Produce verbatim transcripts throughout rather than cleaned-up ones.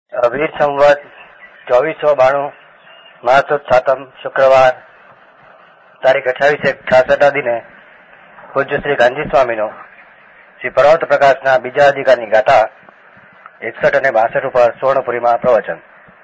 વીર સંવત ચોવીસો બાણું માસ સાતમ શુક્રવાર તારીખ અઠાવીસ એક છાસઠ દિને પૂજ્ય શ્રી ગાંધી સ્વામીનો શ્રી પર્વત પ્રકાશના બીજા અધિકારની ગાથા એકસઠ અને બાસઠ ઉપર સુવર્ણપુરીમાં પ્રવચન.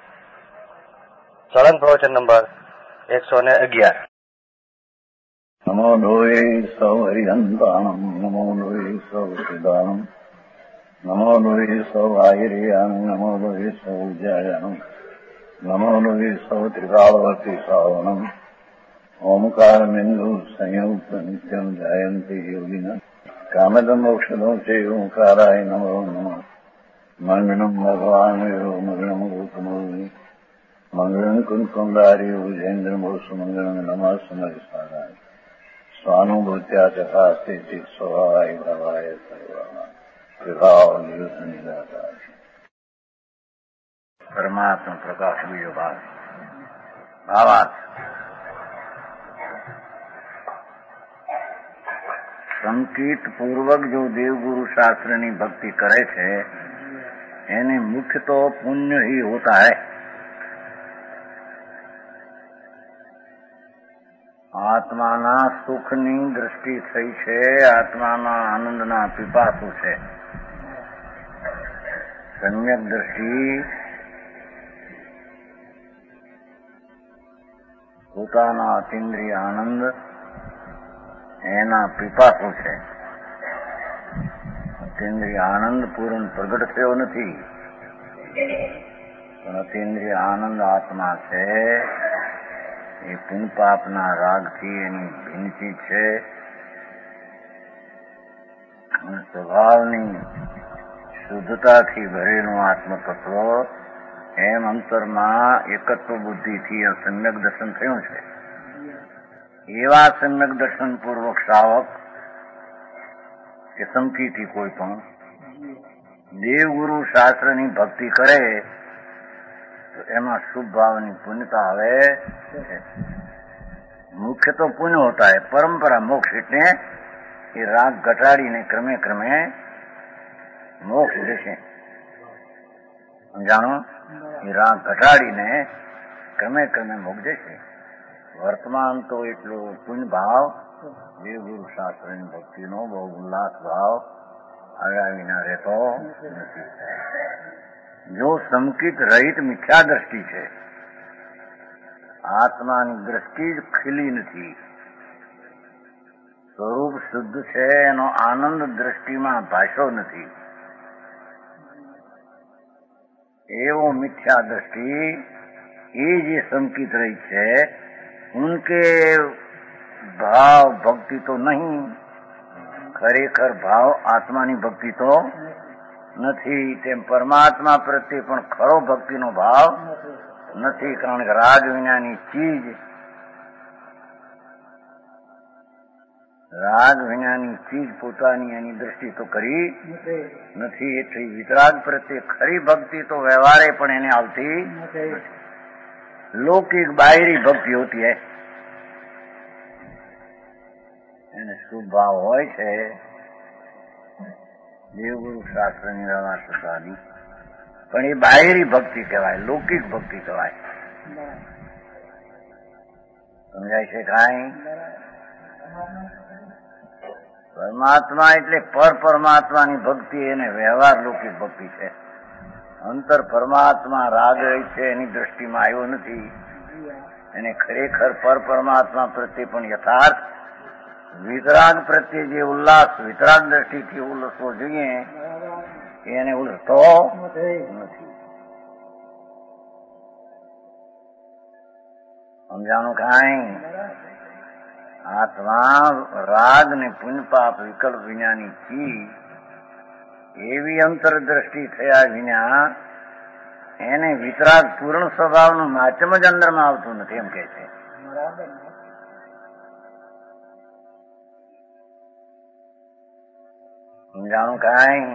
સળંગ પ્રવચન નંબર એકસો ને અગિયાર. નમો લોહે સૌ હરિહંતાણમ, નમો લોહે સૌ સિદ્ધાણમ, નમો લોહે સૌ આયર્યાન, નમો લોહે સૌ ઉજ્જાયાન, નમો લોહે સૌ ત્રિકાળવર્તી શ્રાવણમ, ઓમકાર બિંદુ સંયુક્ત નિત્યમ જાયંતી યોગિના કામદમ મોક્ષદો છે ઓંકારાય નમો નમઃ. મંગળમ ભગવાન મંગળમ ગોતમોહિ મંગળમ કુંકુંડારી ઉજેન્દ્ર મોસુ મંગળમ નમઃ સમરિસારાય સ્વાનુભૂત્યા ચકાસ્તે સ્વભાવાય ભાવાય સર્વા વિભાવ નિયુત નિરાકાર. પરમાત્મા પ્રકાશ બીજો ભાગ. ભાવાર્થ: સંકેત પૂર્વક જો દેવગુરુ શાસ્ત્રની ભક્તિ કરે છે એને મુખ્ય તો પુण्य ही होता है. આત્માના સુખની દ્રષ્ટિ થઈ છે, આત્માના આનંદના પીપાસુ છે. સમ્યક દ્રષ્ટિ પોતાના અતિન્દ્રિય આનંદ એના પીપાસુ છે. અતિન્દ્રિય આનંદ પૂર્ણ પ્રગટ થયો નથી, પણ અતિન્દ્રિય આનંદ આત્મા છે એ પુન પાપના રાગથી એની ભિન્નતી છે. સ્વભાવની શુદ્ધતાથી ભરેલું આત્મતત્વ એમ અંતરમાં એકત્વ બુદ્ધિથી સમ્યક દર્શન થયું છે. એવા સમ્યક દર્શન પૂર્વક શ્રાવક કે સંકિતથી કોઈ પણ દેવગુરુ શાસ્ત્રની ભક્તિ કરે તો એમાં શુભ ભાવની પુણ્યતા આવે છે. મુખ્ય તો પુण्य હોતા है. પરંપરા મોક્ષ એટલે એ રાગ ઘટાડીને ક્રમે ક્રમે મોક્ષ દેશે. સમજાણો? એ રાગ ઘટાડીને ક્રમે ક્રમે મોક્ષ દેશે. વર્તમાન તો એટલો પુણ્ય ભાવ દેવગુરુ શાસ્ત્રની ભક્તિનો બહુ ઉલ્લાસ ભાવ આવ્યા વિના રહેતો નથી. જો સંકિત રહિત મિથ્યા દ્રષ્ટિ છે, આત્માની દ્રષ્ટિ જ ખીલી નથી, સ્વરૂપ શુદ્ધ છે, એનો આનંદ દ્રષ્ટિમાં ભાષ્યો નથી, એવો મિથ્યા દ્રષ્ટિ એ જે સંકિત રહી છે ઉનકે ભાવ ભક્તિ તો નહીં, ખરેખર ભાવ આત્માની ભક્તિ તો નથી. તેમ પરમાત્મા પ્રત્યે પણ ખરો ભક્તિનો ભાવ નથી, કારણ કે રાગ વિનાની ચીજ રાગ વિનાની ચીજ પોતાની એની દ્રષ્ટિ તો કરી નથી. એટલી વિતરાગ પ્રત્યે ખરી ભક્તિ તો વ્યવહારે પણ એને આવતી નથી. લૌકિક બાહરી ભક્તિ હોતી હૈ, એને શુભ ભાવ હોય છે દેવગુરુ શાસ્ત્રની વ્યવહાર શ્રદ્ધાની, પણ એ બાહરી ભક્તિ કહેવાય, લૌકિક ભક્તિ કહેવાય. સમજાય છે કાંઈ? પરમાત્મા એટલે પર પરમાત્માની ભક્તિ એને વ્યવહાર લૌકિક ભક્તિ છે. અંતર પરમાત્મા રાગ રહી છે એની દ્રષ્ટિમાં આવ્યો નથી. એને ખરેખર પર પરમાત્મા પ્રત્યે પણ યથાર્થ વિતરાગ પ્રત્યે જે ઉલ્લાસ વિતરાગ દ્રષ્ટિથી ઉલ્લસવો જોઈએ એને ઉલ્લસતો નથી. સમજાણું કાંઈ? આત્મા રાગ ને પુણ્ય પાપ વિકલ્પ વિનાની ચીજ એવી અંતરદ્રષ્ટિ થયા વિના એને વિતરાગ પૂર્ણ સ્વભાવનું માધ્યમ જ અંદરમાં આવતું નથી, એમ કે છે. સમજાણું કાંઈ?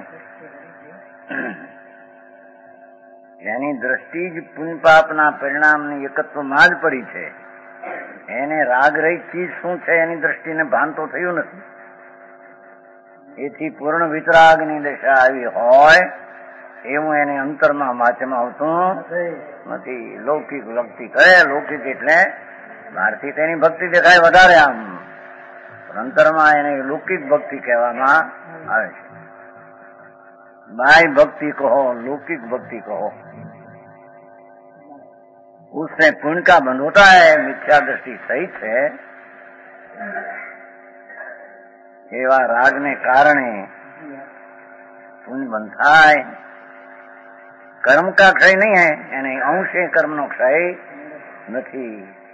એની દ્રષ્ટિ જ પુણ્ય પાપના પરિણામની એકત્વમાં જ પડી છે. એને રાગ રહી ચીજ શું છે એની દ્રષ્ટિને ભાન તો થયું નથી. એથી પૂર્ણ વિતરાગની દશા આવી હોય એવું એને અંતરમાં વાંચમાં આવતું નથી. લૌકિક ભક્તિ કરે, લૌકિક એટલે બહારથી તેની ભક્તિ દેખાય વધારે આમ, અંતરમાં એને લૌકિક ભક્તિ કહેવામાં આવે છે. बाह्य भक्ति कहो, लौकिक भक्ति कहो, उससे पुण्य का बंध होता है. मिथ्या दृष्टि सहित है. एवा राग ने कारणे पुण्य बनता है. कर्म का क्षय नहीं है, यानी अंशे कर्म नो क्षय નથી.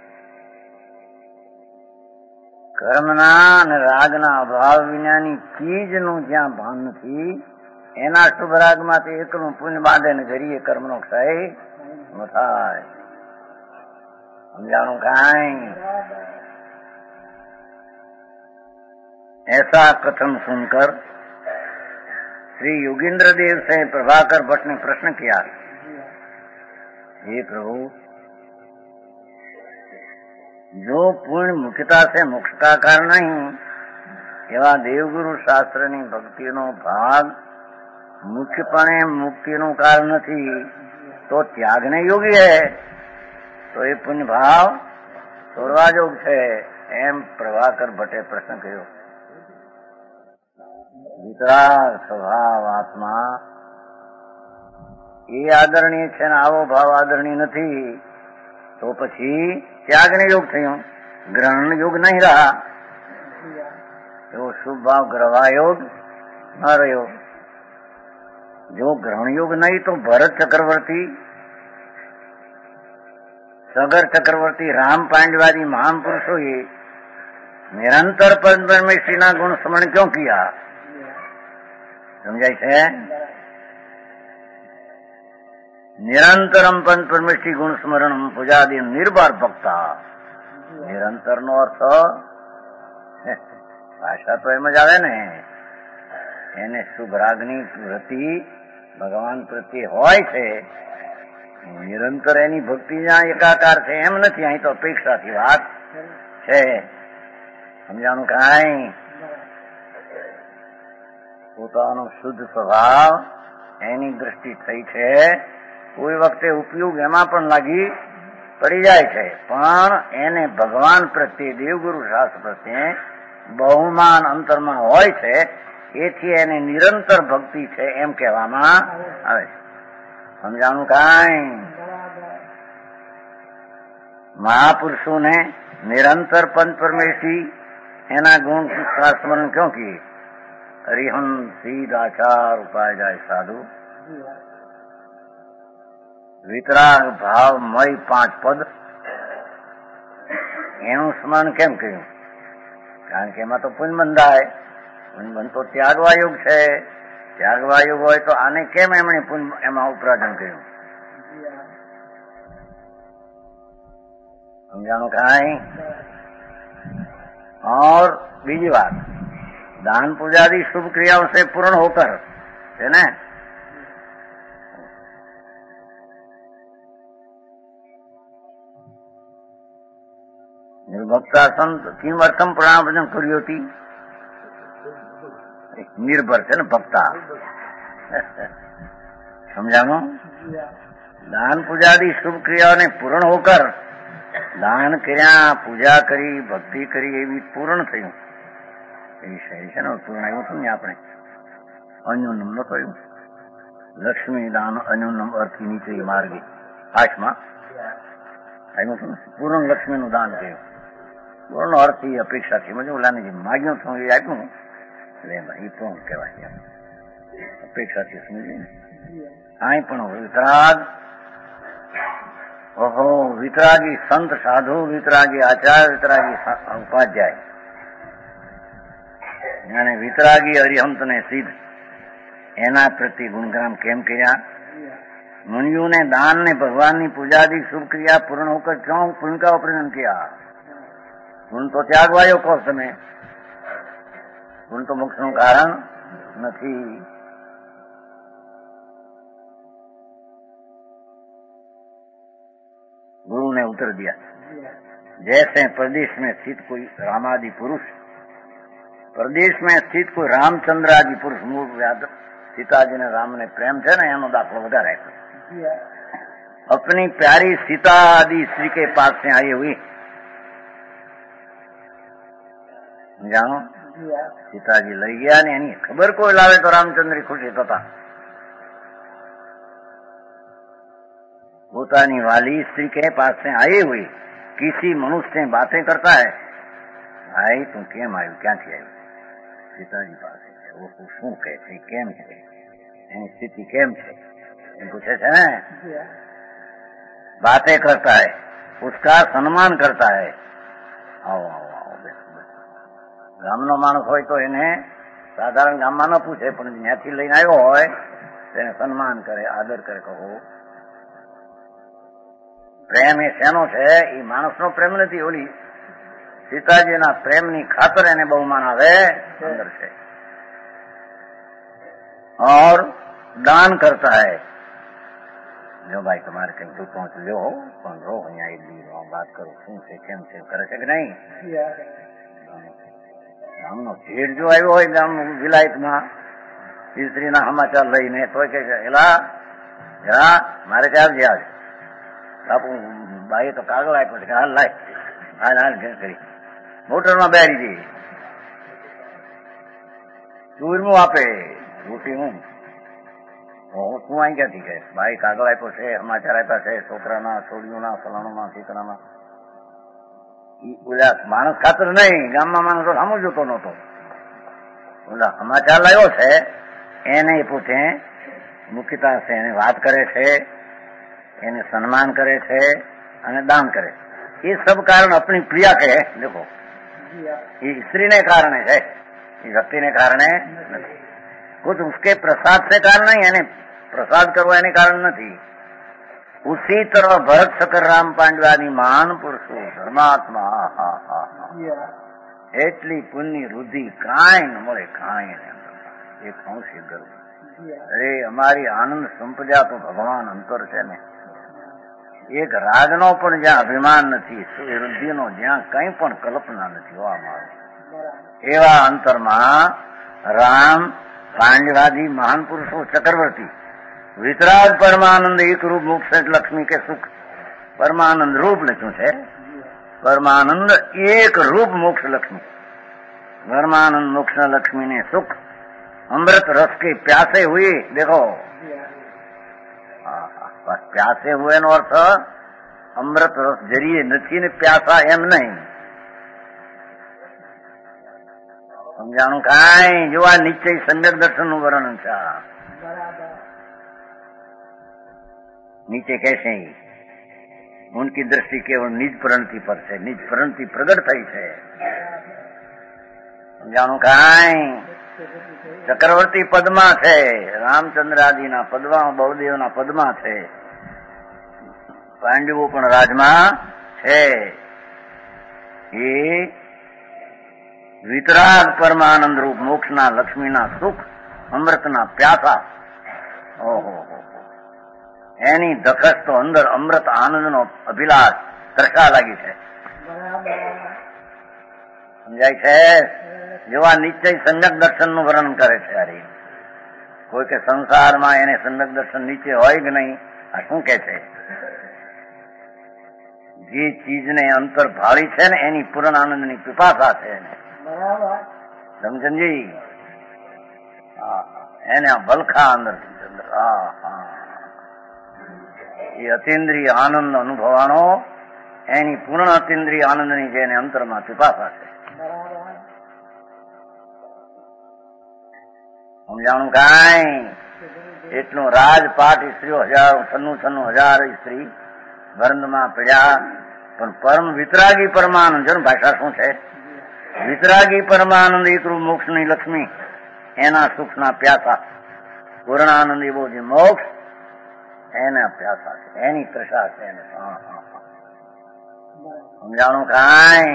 કર્મના અને રાગના અભાવ વિનાની ચીજનું જ્યાં ભાન નથી, એના શુભ રાગમાંથી એકલું પુણ્ય બાંધે ને જરીએ કર્મનો ક્ષય ન થાય. સમજાણું કાંઈ? ऐसा कथन सुनकर श्री योगेंद्र देव से प्रभाकर भट्ट ने प्रश्न किया, हे प्रभु, जो पुण्य मुख्यता से मोक्ष का कारण नहीं, एवा देवगुरु शास्त्रनी भक्तिनो भाग मुख्यपणे मुक्तिનું કારણ નથી, તો ત્યાગને યોગી है, તો એ પુણ્ય ભાવ છોડવા યોગ છે. એમ પ્રભાકર ભટ્ટે પ્રશ્ન કર્યો. વિતરાગ સ્વભાવ આત્મા એ આદરણીય છે ને આવો ભાવ આદરણીય નથી, તો પછી ત્યાગને યોગ થયો, ગ્રહણ યોગ નહીં રહ્યા. એવો શુભ ભાવ ગ્રહવા યોગ ન રહ્યો. जो ग्रहण योग नहीं तो भरत चक्रवर्ती, सगर चक्रवर्ती, राम पांडवादी महान पुरुषों ये निरंतर परमेश्वरी ना गुण स्मरण क्यों किया? समझाई છે? निरंतरम पंच परमेश्वरी गुण स्मरण पूजादि निर्भर भक्ता. निरंतर નો અર્થ ભાષા તો એમ જ આવે ને, એને શુભ રાગની વૃત્તિ ભગવાન પ્રત્યે હોય છે, નિરંતર એની ભક્તિ જ્યાં એકાકાર છે એમ નથી. અહીં તો અપેક્ષાથી વાત છે. સમજાણું કાંઈ? પોતાનો શુદ્ધ સ્વભાવ એની દ્રષ્ટિ થઈ છે. કોઈ વખતે ઉપયોગ એમાં પણ લાગી પડી જાય છે, પણ એને ભગવાન પ્રત્યે, દેવગુરુ શાસ્ત્ર પ્રત્યે બહુમાન અંતરમાં હોય છે, એથી એને નિરંતર ભક્તિ છે એમ કહેવામાં આવે છે. સમજાણું કાંઈ? મહાપુરુષોને નિરંતર પંચ પરમેશ્વરી એના ગુણ સ્મરણ ક્यों किए? હરિહંસ સીધ આચાર ઉપાય જાય સાધુ. વિતરાગ ભાવમય પાંચ પદ એનું સ્મરણ કેમ કર્યું? કારણ કે એમાં તો પુણ્ય બંધાય. પુણ્ય તો ત્યાગવા યોગ છે. ત્યાગવા યોગ હોય તો આને કેમ એમણે પુણ્ય એમાં ઉપરાજન કર્યું? समझाणु काई। और बीजी बात, दान पूजा आदि शुभ क्रियाओं से पूर्ण होकर है ना, निर्भक्ता संत किमर्थम प्रणाम भजन कुर्योति, निर्भर છે ને ભક્તા समझानो। दान पूजा आदि शुभ क्रियाओं ने पूर्ण होकर दान કર્યા, પૂજા કરી, ભક્તિ કરી, એવી પૂર્ણ થયું એ શરીર છે ને પૂર્ણ આવ્યું હતું ને આપણે અન્યુનમ ન થયું। લક્ષ્મી દાન અન્યુનમ અર્થી નીચે માર્ગે આઠમાં આવ્યું હતું ને, પૂર્ણ લક્ષ્મીનું દાન કર્યું। પૂર્ણ અર્થ એ અપેક્ષાથી મજે ઓલાને જે માગ્યું હતું એ આપ્યું એટલે એ પૂર્ણ કહેવાય। અપેક્ષાથી સમજી ને કાંઈ પણ વિતરાગ, ઓહો વિતરાગી સંત સાધુ, વિતરાગી આચાર્ય, વિતરાગી ઉપાધ્યાય અને વિતરાગી અરિહંત ને સિદ્ધ એના પ્રતિ ગુણગાન કેમ કર્યા? मुनियों ने दान ने भगवान की पूजा दी शुभ क्रिया पूर्ण होकर क्यों पुण्य का उपरजन किया? पुण्य तो त्यागवायो कहो તમે, पुण्य तो मोक्ष નું કારણ નથી। गुरु ने उत्तर दिया, जैसे प्रदेश में स्थित कोई रामादि पुरुष, प्रदेश में स्थित कोई रामचंद्र आदि पुरुष, मूल सीताजी ने राम ने प्रेम है ना एनो दाखलो વધારે अपनी प्यारी सीता आदि स्त्री के पास से आई हुई जानो सीताजी लई गया ने एनी खबर कोई लावे तो रामचंद्र खुशी थता પોતાની वाली स्त्री के पास से आई हुई किसी मनुष्य से बातें करता है भाई तू केम आयु क्या थी आयु सीताजी पास वो शू कहे છે કેમ છે એની સ્થિતિ કેમ છે એમ પૂછે છે ને बातें करता है उसका सम्मान करता है आओ आओ आओ ગામનો માણસ હોય તો એને સાધારણ ગામમાં ન પૂછે પણ ત્યાંથી લઈને આવ્યો હોય તેને સન્માન કરે આદર કરે કહો પ્રેમ એ શેનો છે એ માણસનો પ્રેમ નથી ઓલી सीताजीના પ્રેમની ખાતર એને બહુમાન આવે અંદર છે और दान करता है जो भाई तुम्हारे कहीं तू पहुंच लो पण रो અહીંયા એટલી बात करो શું છે કેમ છે કરે છે કે નહીં ગામનો ભેડ જો આવ્યો હોય ગામ વિલાયતમાં સ્ત્રીના સમાચાર લઈને તો કે એલા જરા મારે ક્યાં જ આજે બાપુ ભાઈએ તો કાગળ આપ્યો છે કે હાલ લાય હાલ હાલ ઘેર કરી મોટરમાં બેરી જઈ ચૂરમું આપે રોટી હું શું અહીં ક્યાંથી કહે ભાઈ કાગળ આપ્યો છે સમાચાર આપ્યા છે છોકરાના છોડીઓના ફલાણોના ઠીકરાના ઓલા માણસ ખાતર નહીં ગામમાં માણસો સામું જોતો નહોતો ઓલા સમાચાર લાવ્યો છે એને પોતે મુખ્યતા છે એને વાત કરે છે એને સન્માન કરે છે અને દાન કરે ये सब कारण अपनी प्रिया के है देखो ये स्त्री ने कारण है ये व्यक्ति ने कारण है कुछ उसके प्रसाद से कारण नहीं यानी प्रसाद करवा यानी कारण नहीं उसी तरह भरत शकर राम पांडवानी महान पुरुषो धर्मात्मा हा हा एटली पुण्य रुधि काई न मळे काई ने एक अंश गर्व अरे हमारी आनंद संपदा तो भगवान अंतर है ने एक रागनो पण ज्યાં અભિમાન નથી વૃદ્ધિનો જ્યાં કંઈ પણ કલ્પના નથી હોવા મારું એવા અંતરમાં રામ પાંડવાદી મહાન પુરુષો ચક્રવર્તી વિતરાગ પરમાનંદ એક રૂપ મોક્ષ લક્ષ્મી કે સુખ પરમાનંદ રૂપ લખ્યું છે પરમાનંદ એક રૂપ મોક્ષ લક્ષ્મી પરમાનંદ મોક્ષ લક્ષ્મી ને સુખ अमृत रस के प्यासे हुए देखो बस प्यासे हुए नो अर्थ अमृत रस जरिए નથી ને પ્યાસા એમ નહીં સમજાણું કાંઈ જો આ નિશ્ચય સમ્યક દર્શનનું વર્ણન છે नीचे कैसे ही उनकी दृष्टि केवल निज प्रणति पर છે निज प्रणति प्रगट થઈ છે સમજાણું કાંઈ ચક્રવર્તી પદમાં છે રામચંદ્રાદિના પદમાં બહુદેવના પદમાં છે પાંડવો પણ રાજમાં છે એ વિતરાગ પરમાનંદ રૂપ મોક્ષના લક્ષ્મીના સુખ અમૃતના પ્યાસા ઓહો એની ધખસ તો અંદર અમૃત આનંદનો અભિલાષ તરસા લાગી છે સમજાય છે જેવા નિશ્ચય સમ્યક દર્શનનું વર્ણન કરે છે હરી કોઈ કે સંસારમાં એને સમ્યક દર્શન નીચે હોય કે નહીં આ શું કે છે જે ચીજને અંતર ભાળી છે ને એની પૂર્ણ આનંદની પિપાસા છે સમજણજી એને ભલખા અંદર એ અતિન્દ્રિય આનંદ અનુભવાનો એની પૂર્ણ અતિન્દ્રિય આનંદની જેને અંતરમાં પિપાસા છે સમજાણું કાંઈ એટલું રાજપાટ સ્ત્રીઓ હજારો છન્નું છન્નું હજાર સ્ત્રી વર્ણમાં પડ્યા પણ પરમ વિતરાગી પરમાનંદ જો ભાષા શું છે વિતરાગી પરમાનંદ એકરૂપ મોક્ષની લક્ષ્મી એના સુખના પ્યાસા પૂર્ણાનંદ એવો જે મોક્ષ એના પ્યાસા છે એની તૃષા છે સમજાણું કાંઈ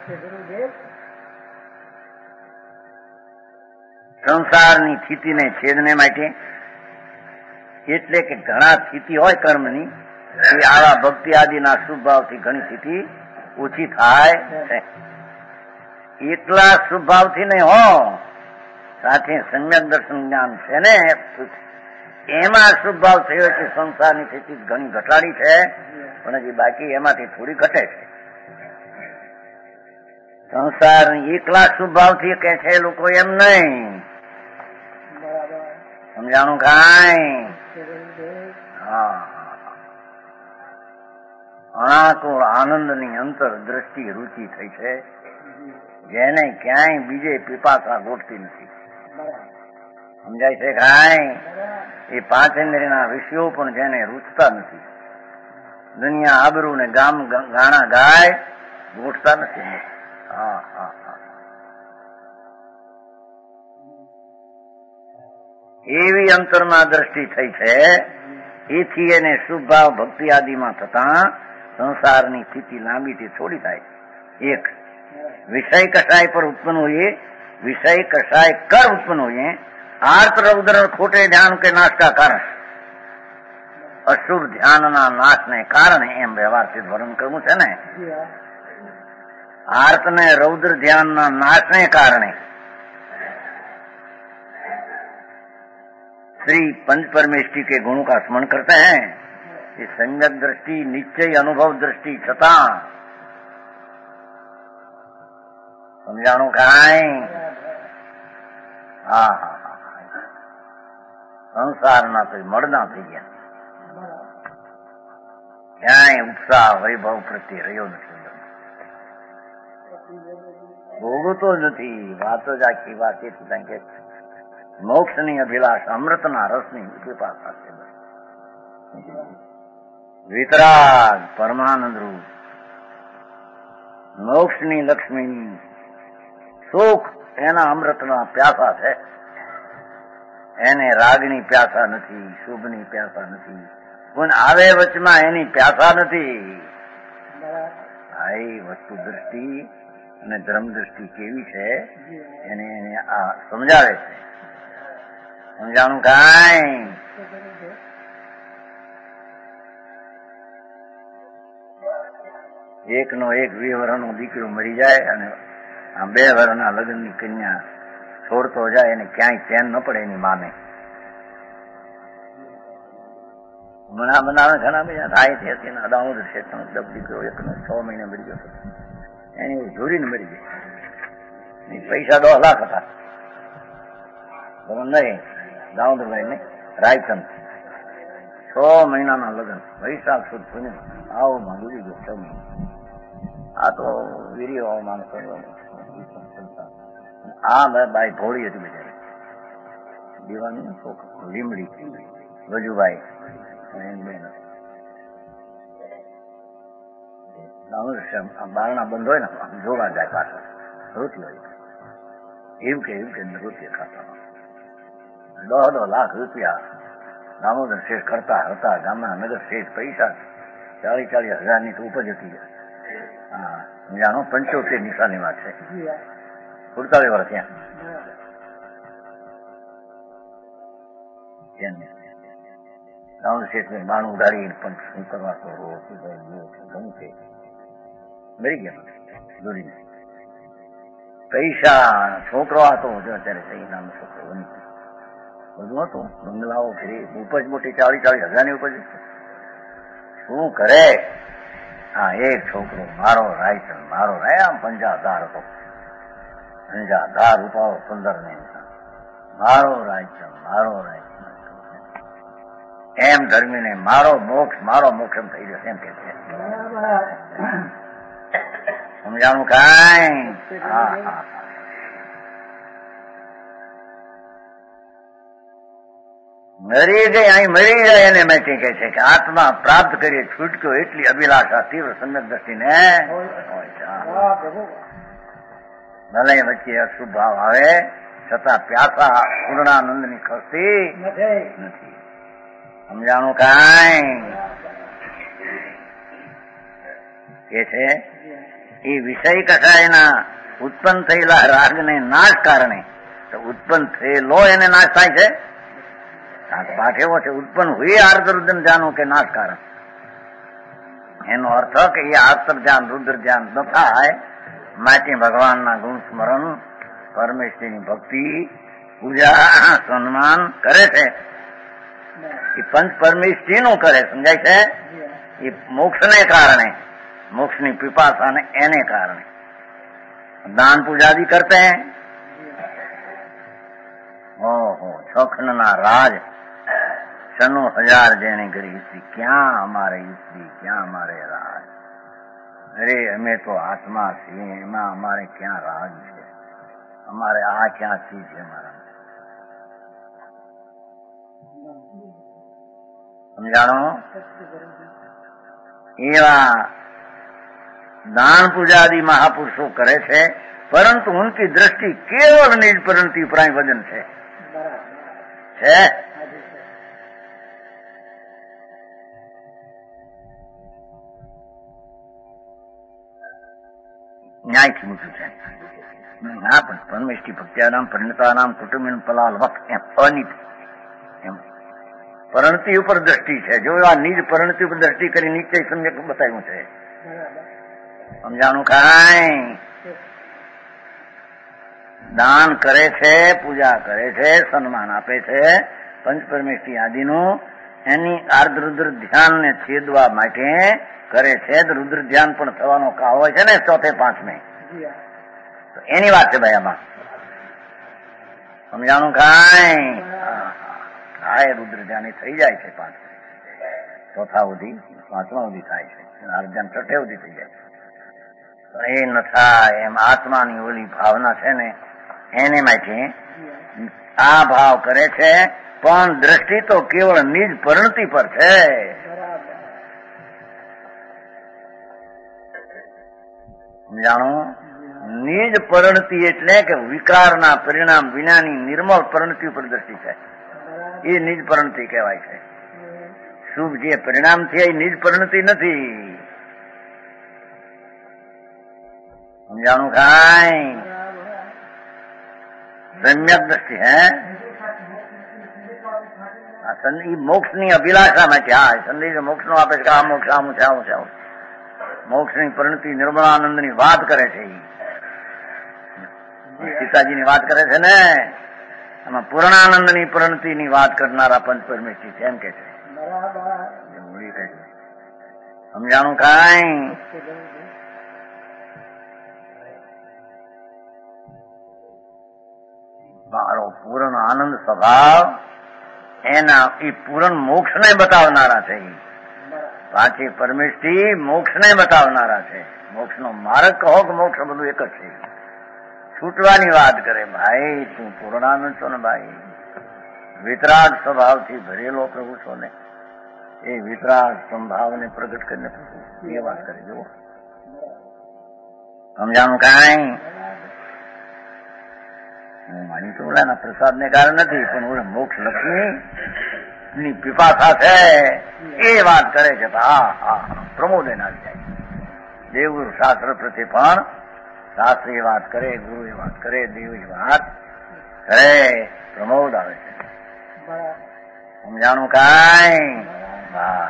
સંસારની સ્થિતિને છેદને માટે એટલે કે ઘણા સ્થિતિ હોય કર્મની એ આવા ભક્તિ આદિના શુભ ભાવથી ઘણી સ્થિતિ ઓછી થાય છે. એકલા શુભ ભાવથી નહીં હો સાથે સમ્યક દર્શન જ્ઞાન છે ને એમાં શુભ ભાવ થયો છે. સંસારની સ્થિતિ ઘણી ઘટાડી છે, પણ હજી બાકી એમાંથી થોડી ઘટે છે. સંસાર એકલા શુભ ભાવથી કે છે લોકો, એમ નહીં. સમજાણું કાંઈ? હા, અણાકુળ આનંદની અંતર દ્રષ્ટિ રૂચિ થઈ છે, જેને ક્યાંય બીજે પીપાસા ગોઠતી નથી. સમજાય છે કાંઈ? એ પાંચ ઇન્દ્રિયના વિષયો પણ જેને રૂચતા નથી, દુનિયા આબરૂ ને ગામ ગાણા ગાય ગોઠતા નથી. હા હા હા, એવી અંતરમાં દ્રષ્ટિ થઈ છે. એથી એને શુભ ભાવ ભક્તિ આદિમાં થતા સંસારની સ્થિતિ લાંબીથી થોડી થાય. એક વિષય કસાય પર ઉત્પન્ન હોઈએ, વિષય કસાય કર ઉત્પન્ન હોઈએ, આર્ત રૌદ્ર ખોટે ધ્યાન કે નાશ કા કારણ, અશુભ ધ્યાનના નાશને કારણે, એમ વ્યવહારથી વર્ણન કરવું છે ને. આર્ત ને રૌદ્ર ધ્યાનના નાશને કારણે श्री पंच परमेष्टि के गुणों का स्मरण करते हैं. ये सम्यक दृष्टि, निश्चय अनुभव दृष्टि छता समझाणु कांई? હા હા, સંસારના તો મળના થઈ ગયા, ક્યાંય ઉત્સાહ વૈભવ પ્રત્યે રહ્યો નથી, ભોગવતો નથી. વાતો જ આખી વાત એટલી કે મોક્ષની અભિલાષ, અમૃતના રસની પીપાસા છે. વિતરાગ પરમાનંદ રૂપ મોક્ષની લક્ષ્મી, સુખ એના અમૃતના પ્યાસા છે. એને રાગની પ્યાસા નથી, શુભની પ્યાસા નથી, પણ આવે વચમાં એની પ્યાસા નથી. આ વસ્તુ દ્રષ્ટિ અને ધર્મ દ્રષ્ટિ કેવી છે એને એને આ સમજાવે છે. સમજાણું કાંઈ? એક નો એક વીસ વર્ષનો દીકરો મરી જાય અને આ બે વર્ષના લગ્નની કન્યા છોડતો જાય અને ક્યાંય ચેન ન પડે એની માને. મના બનાવે ઘણા બધા થાય છે. દામોદર શેઠનો દબ દીકરો એકનો છ મહિને મરી ગયો, એની જોડીને મરી ગઈ. પૈસા દસ લાખ હતા, બરાબર નહીં? દામોદરભાઈ ને રાયચંદ છ મહિનાના લગ્ન, વૈશાખ સુદ પૂને આવો માં ડૂબી ગયો છ મહિના. આ તો વીર્ય માણસ. આ બાઈ ભોળી હતી બિચારી, દીવાની છોકરી લીમડી વજુભાઈ બારણા બંધ હોય ને જોવા જાય પાછળ રોટી હોય એવું કે એવું કે રોટી ખાતા. દસ દસ લાખ રૂપિયા દામોદર શેઠ કરતા હતા. ગામના નગર શેઠ પૈસા ચાલીસ ચાલીસ હજાર ની તો ઉપજ હતી. હા, જાણો પંચોતેર નિશાની વાત છે, સુડતાલીસ વર્ષ ત્યાં દામોદર શેઠ ને બાણું ઉડાડી પણ શું કરવા તો ગમું છે મરી ગયા દોડીને. પૈસા છોકરો હતો અત્યારે સહી નામ છોકરો બની બધું હતું, બંગલાઓ ફરી ઉપજ મોટી ચાલીસ ચાલીસ હજાર ની ઉપજ. શું કરે? હા, એક છોકરો મારો રાયચંદ, મારો રાય આમ પંજાધાર હતો, પંજાધાર રૂપાઓ પંદર ને મારો રાયચંદ, મારો રાયચંદ એમ ધર્મીને મારો મોક્ષ, મારો મોક્ષ એમ થઈ જશે એમ કે છે. સમજાણું કાંઈ? હા હા, મરી ગઈ અહીં મરી જાય એને મેં કહે છે કે આત્મા પ્રાપ્ત કરીએ છૂટક્યો એટલી અભિલાષા તીવ્ર સમ્યક દ્રષ્ટિને ભલે વચ્ચે અશુભ ભાવ આવે છતાં પ્યાસા પૂર્ણાનંદ ની ખસતી નથી. સમજાણું કાંઈ? કે છે એ વિષય કસાયના ઉત્પન્ન થયેલા રાગને નાશ કારણે તો ઉત્પન્ન થયેલો એને નાશ થાય છે. પાઠ એવો છે ઉત્પન્ન હોય આર્તરુદ્ર ધ્યાનો કે નાશ કારણ. એનો અર્થ કે એ આર્તર ધ્યાન રુદ્ર ધ્યાન ન થાય માટે ભગવાનના ગુણ સ્મરણ, પરમેશ્વરની ભક્તિ પૂજા સન્માન કરે છે એ પંચ પરમેશ્વરી નું કરે, સમજાય છે? એ મોક્ષને કારણે, મોક્ષની પીપાસાને એને કારણે દાન પૂજાદી કરતે હૈ. ઓહો, છખનના રાજ છન્નો હજાર જેને કરી ઇસી, ક્યાં અમારે ઇસી, ક્યાં અમારે રાજ? અરે અમે તો આત્મા છીએ, એમાં અમારે ક્યાં રાજ છે? અમારે આ ક્યાં ચીજ છે અમારા? સમજાણો? એવા દાન પૂજાદી મહાપુરુષો કરે છે, પરંતુ ઉનકી દ્રષ્ટિ કેવળ નિજ પરંતિ ઉપરાય વજન છે. છે ન્યાયથી મૂક્યું છે. હા, પણ પરમેષ્ટિ ભક્ત્યાનામ પરિણતાનામ કુટુંબિન પલાલ વખ એમ અનિત એમ પરણતિ ઉપર દ્રષ્ટિ છે. જો આ નિજ પરણતિ ઉપર દ્રષ્ટિ કરી નિશ્ચય સમ્યક બતાવ્યું છે. સમજાણું? કાંઈ દાન કરે છે, પૂજા કરે છે, સન્માન આપે છે, પંચ પરમેષ્ટિ આદિનું એની આર્ધ રુદ્ર ધ્યાનને છેદવા માટે કરે છે. રુદ્ર ધ્યાન પણ થવાનો કાળ હોય છે ને ચોથે પાંચમે, તો એની વાત છે ભાઈ આમાં. સમજાણું? કાંઈ હા, એ રુદ્ર ધ્યાન થઈ જાય છે પાંચ ચોથા સુધી, પાંચમા સુધી થાય છે, આર્ધ ધ્યાન છઠ્ઠે સુધી થઈ જાય છે. એ ન થાય એમ આત્માની ઓલી ભાવના છે ને એને માટે આ ભાવ કરે છે, પણ દ્રષ્ટિ તો કેવળ નિજ પરણતિ પર છે. સમજાણું? નિજ પરણતિ એટલે કે વિકારના પરિણામ વિનાની નિર્મળ પરણતિ ઉપર દ્રષ્ટિ છે. એ નિજ પરણતિ કહેવાય છે. શુભ જે પરિણામ છે એ નિજ પરણતિ નથી. સમજાણું? કાંઈ સમ્યક દ્રષ્ટિ હે મોક્ષ ની અભિલાષા માટે. હા, સંદેશ મોક્ષ નો આપે છે. આ મોક્ષ આવું છે, આવું છે, આવું મોક્ષ ની પરિણતિ નિર્મળાનંદ ની વાત કરે છે. સીતાજી ની વાત કરે છે ને, એમાં પૂર્ણાનંદ ની પરિણતિ ની વાત કરનારા પંચ પરમેશ્વરી છે એમ કે છે. સમજાણું? કાંઈ મારો પૂર્ણ આનંદ સ્વભાવ એના એ પૂર્ણ મોક્ષ ને બતાવનારા છે. પાછી પરમેષ્ઠી મોક્ષ ને બતાવનારા છે. મોક્ષ નો માર્ગ કહો કે મોક્ષ બધું એક જ છે. છૂટવાની વાત કરે. ભાઈ તું પૂર્ણાનંદ છો ને ભાઈ, વિતરાગ સ્વભાવથી ભરેલો પ્રભુ છો ને, એ વિતરાગ સંભાવને પ્રગટ કરીને એ વાત કરે. જો સમજાણું? કાંઈ મારી તો ઓલાના પ્રસાદ ને કારણે નથી, પણ ઓલા મોક્ષ લક્ષ્મી ની પીપાસા છે એ વાત કરે છે. હા હા, પ્રમોદ એના આવી જાય. દેવગુરુ શાસ્ત્ર પ્રત્યે પણ શાસ્ત્ર એ વાત કરે, ગુરુ એ વાત કરે, દેવ એ વાત કરે, પ્રમોદ આવે છે. સમજાણું? કાંઈ હા.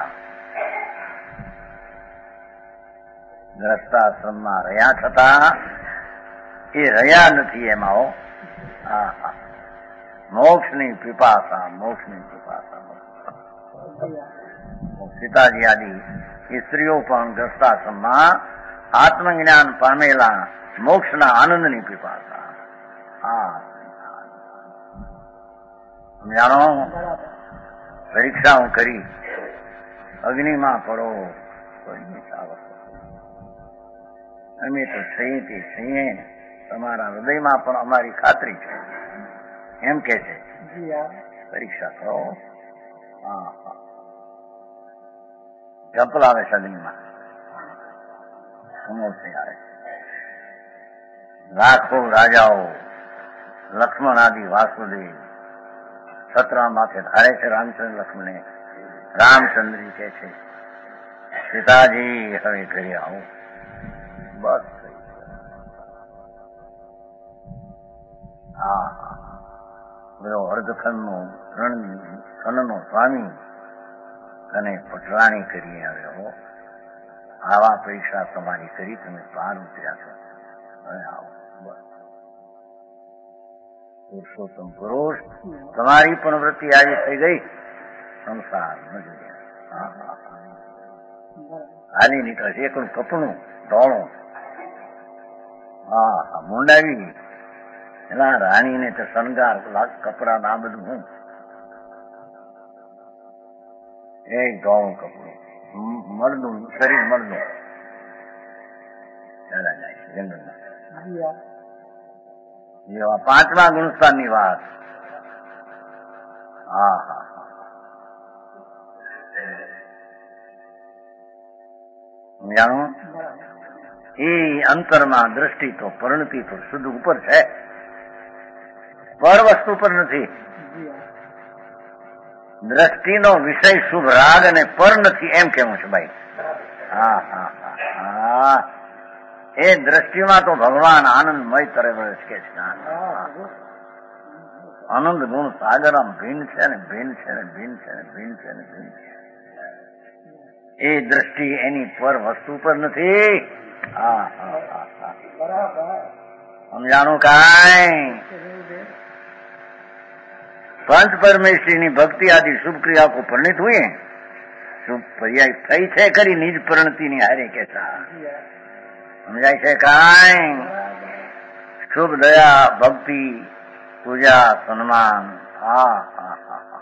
ગ્રસ્તાશ્રમમાં રહ્યા છતાં એ રહ્યા નથી એમાં. હા હા, મોક્ષની પીપાસા, મોક્ષની પીપાસા. સીતાજી આદિ એ સ્ત્રીઓ પણ ગ્રસ્તાશ્રમમાં આત્મજ્ઞાન પામેલા મોક્ષના આનંદની પીપાસા. હા, સમજાણો? પરીક્ષાઓ કરી અગ્નિમાં પડો અમે તો છીએ તે છીએ, તમારા હૃદયમાં પણ અમારી ખાતરી છે એમ કે છે. પરીક્ષા કરો. હા હા, જપલ આવે સદીમાં સમોસે આવે. લાખો રાજાઓ લક્ષ્મણ આદિ વાસુદેવ છત્રા માથે ધારે છે રામચંદ્ર લક્ષ્મણે. રામચંદ્રી કે છે સીતાજી હવે ઘરે આવો. બસ હા હા, બધો અર્ધખંડ નો રણ ખંડનો સ્વામી અને પટરાણી કરી આવ્યો. આવા પરીક્ષા તમારી કરી, તમે પાર ઉતર્યા છો, હવે આવો. બસ પુરુષોત્તમ પુરુષ તમારી પણ વૃત્તિ આવી થઈ ગઈ સંસાર ન જોઈએ. હાલી નીકળે એકલું કપડું ધોળું. હા હા મુંડાવી એના રાણીને તો શણગાર કપડા ના બધું હું એક ધોળું કપડું મળનું શરીર મળનું ચાલા જાય છે જંગલમાં. એવા પાંચમા ગુણસ્થાનની વાત. હા હા જાણો એ અંતરમાં દ્રષ્ટિ તો પરિણતિ તો શુદ્ધ ઉપર છે, પર વસ્તુ પર નથી. દ્રષ્ટિનો વિષય શુભ રાગ અને પર નથી એમ કેવું છે ભાઈ. હા હા હા એ દ્રષ્ટિમાં તો ભગવાન આનંદમય તરે વળે છે. આનંદ ગુણ સાગર આમ ભિન્ન છે ને ભિન્ન છે ને ભિન્ન છે ને ભિન્ન છે ને ભિન્ન છે. એ દ્રષ્ટિ એની પર વસ્તુ પર નથી. હા હા હા હા સમજાણું કાંઈ. पंच परमेश्वरी ની ભક્તિ આદિ શુભ ક્રિયા કો પરિણિત हुए શુભ પર્યાય થઈ છે કરી નિજ પરિણતિ ની હારે કેસા સમજાય છે કાંઈ. શુભ દયા ભક્તિ પૂજા સન્માન હા હા હા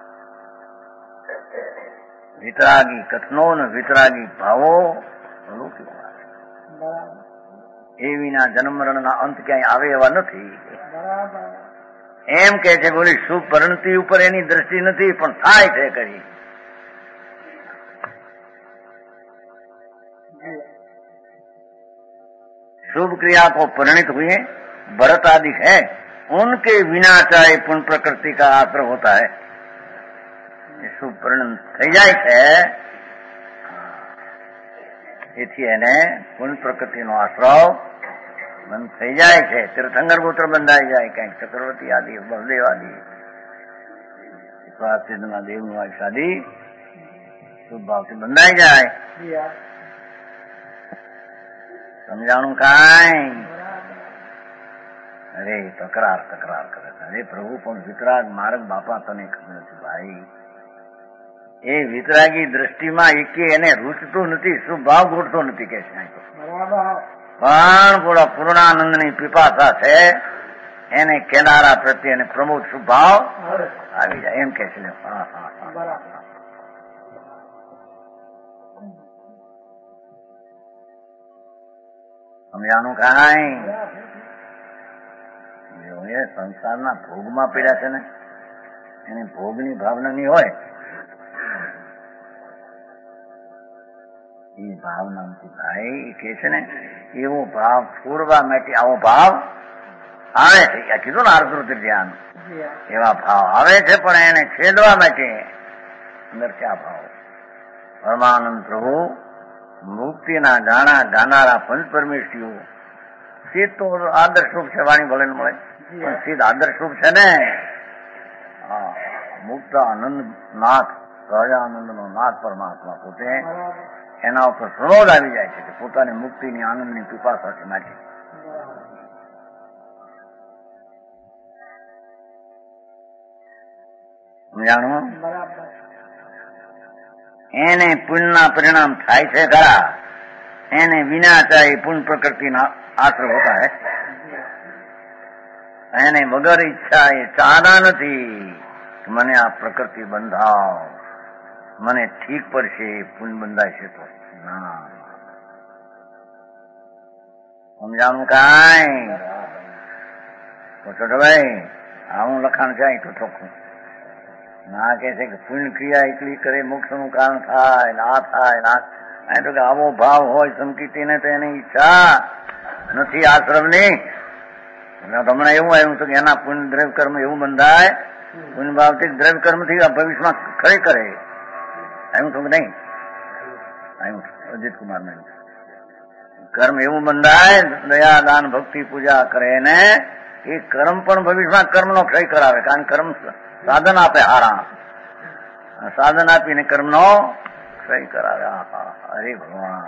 વિતરાગી કથનો ને વિતરાગી ભાવો એ વિના જન્મ મરણના અંત ક્યાંય આવે એવા નથી. એમ કે છે બોલી શુભ પરિણતિ ઉપર એની દ્રષ્ટિ નથી પણ થાય છે કરી. शुभ क्रिया को परिणित हुए भरत आदि है उनके बिना चाहे पुण्य प्रकृति का आश्रय होता है. શુભ પરિણત થઈ જાય છે એથી એને પુણ્ય પ્રકૃતિનો આશ્રય બંધ થઈ જાય છે. તીર્થંકર પુત્ર બંધાઈ જાય કઈક ચક્રવર્તી આદિ બળદેવ આદિ ના દેવ નું આદિ શુભ ભાવથી બંધાઈ જાય. સમજાણું કાંઈ. અરે તકરાર તકરાર કરે છે. અરે પ્રભુ પણ વિતરાગ માર્ગ બાપા તને ખબર નથી ભાઈ. એ વિતરાગી દ્રષ્ટિમાં એકે એને રૂચતું નથી, શુભ ભાવ ગોઠતો નથી કે છે. પણ પૂરા પૂર્ણાનંદ ની પીપાસા છે એને કેનારા પ્રત્યે એને પ્રમોદ શુભ ભાવ આવી જાય એમ કે છે. હા હા હા સમજાણું કાંઈ. સંસારના ભોગમાં પીડ્યા છે ને એને ભોગની ભાવના નહીં હોય એ ભાવના નથી ભાઈ. એ કે છે ને એવો ભાવ છોડવા માટે આવો ભાવ આવે છે. કીધું ને આર્દ્ર ધ્યાન એવા ભાવ આવે છે પણ એને છેદવા માટે અંદર ક્યાં ભાવ. પરમાનંદ પ્રભુ મુક્તિના ગાણા ગાનારા પંચ પરમેશ્વરીઓ સીધ તો આદર્શરૂપ છે. વાણી ભલે મળે પણ સીધ આદર્શરૂપ છે ને. હા મુક્ત આનંદ નાથ સહજાનંદ નો નાથ પરમાત્મા પોતે એના ઉપર પ્રમોદ આવી જાય છે કે પોતાની મુક્તિની આનંદની પીપાસાથી નાખી. સમજાણું. એને પુણ્યના પરિણામ થાય છે ખરા. એને વિના ચાહે પુણ્ય પ્રકૃતિના આશ્રય હોતા હે. એને વગર ઈચ્છા એ ચાહના નથી મને આ પ્રકૃતિ બંધાવ, મને ઠીક પડશે પુણ્ય બંધાય છે તો ના. સમજાણું કાંઈ. ભાઈ આવું લખાણ જાય તો ચોખ્ખું ના કે છે કે પુણ્ય ક્રિયા એકલી કરે મોક્ષ નું કારણ થાય ના થાય ના તો કે આવો ભાવ હોય સંકિતી ને તો એની ઈચ્છા નથી આશ્રમ ની. હમણાં એવું આવ્યું હતું કે એના પુણ્ય દ્રવ્ય કર્મ એવું બંધાય પુણ્ય ભાવથી દ્રવ્ય કર્મ થી ભવિષ્યમાં ખરે કરે આવ્યું હતું કે નહીં આવ્યું. અજીત કુમાર ને કર્મ એવું બંધાય દયા દાન ભક્તિ પૂજા કરે ને એ કર્મ પણ ભવિષ્યમાં કર્મ નો ક્ષય કરાવે. કારણ કર્મ સાધન આપે હારા, સાધન આપીને કર્મ નો ક્ષય કરાવે. અરે ભગવાન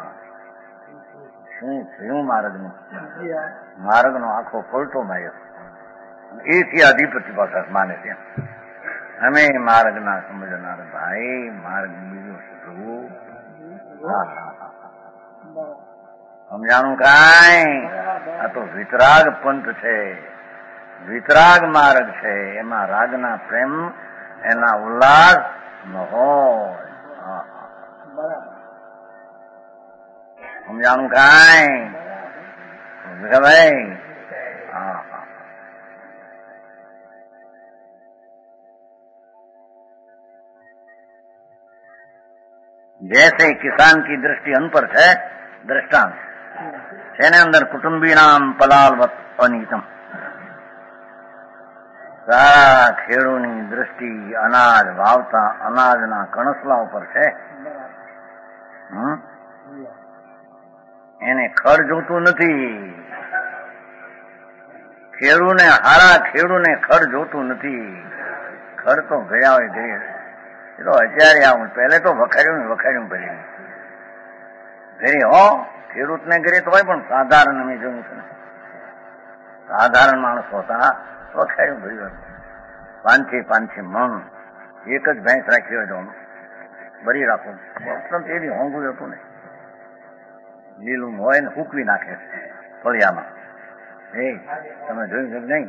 શું થયું માર્ગ નું. માર્ગ નો આખો પલટો માર્યો. એથી અધિપતિ પાછા માને છે. અમે માર્ગના સમજનાર ભાઈ, માર્ગ બીજો છે પ્રભુ. સમજાણું કાંઈ? આ તો વિતરાગ પંથ છે, વિતરાગ માર્ગ છે. એમાં રાગના પ્રેમ, એના ઉલ્લાસ ન હોય. સમજાણું કાંઈ? ભાઈ હા હા. जैसे किसान की दृष्टि अन्न पर है, दृष्टांत है अंदर कुटुंबी नाम पलालवत अनितम. સારા ખેડૂની દ્રષ્ટિ અનાજ વાવતા અનાજના કણસલા ઉપર છે. એને ખડ જોતું નથી. ખેડૂને હારા ખેડૂને ખડ જોતું નથી. ખડ તો ગયા હોય ગઈ. એ તો અત્યારે આવું પહેલે તો વખાડ્યું ને વખાડ્યું ભરી ઘરે હો ખેડૂતને ઘરે તો હોય, પણ સાધારણ અમે જોયું છે. સાધારણ માણસ હોતા વખાડ્યું ભર્યું. પાંચે પાંચે મણ એક જ ભેંસ રાખી હોય તો ભરી રાખું. એવી હોંગું હતું ને, લીલું હોય ને હૂકવી નાખે ફળિયામાં. એ તમે જોયું છે નહીં?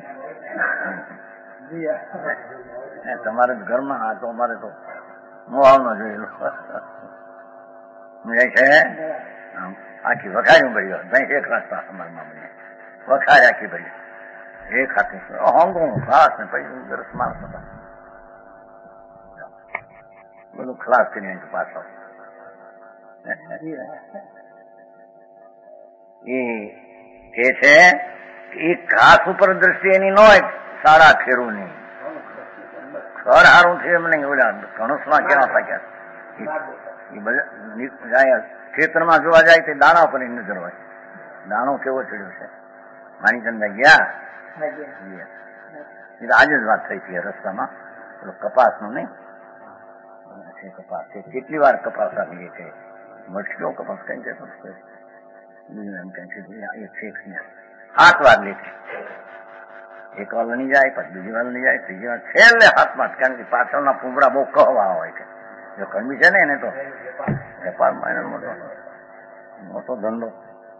તમારે ઘરમાં આ તો અમારે તો મોહાવનો જોયેલો છે. આખી વખાડ્યું ભર્યું ભેંસ એક રાખતા અમારમાં મને વખાડ આખી ભરી એક હાથે હોંગું ખાસ ને પછી દરસ માણસ હતા બધું ખલાસ કરીને પાછો. એ કે છે એ ઘાસ ઉપર દ્રષ્ટિ એની ન હોય સારા ખેડૂની. ખર સારું છે એમને ઓલા ધનુષમાં કેવા પાક્યા એ બધા ખેતરમાં જોવા જાય તે દાણા ઉપર નજર હોય. દાણો કેવો ચડ્યો છે. માણીચંદભાઈ ગયા આજે જ વાત થઈ હતી રસ્તામાં. પેલો કપાસ નું નહીં કપાસ છે. કેટલી વાર કપાસ આપીએ છે. મટક્યો કપાસ કઈ જતો હાથ વાર લે છે. એક વાર લણી જાય, પછી બીજી વાર લણી જાય, ત્રીજી વાર છેલ્લે હાથમાં. કારણ કે પાછળના પૂંગડા બહુ કહવા હોય છે. જો કણબી છે ને એને તો વેપારમાં એનો મોટો મોટો ધંધો.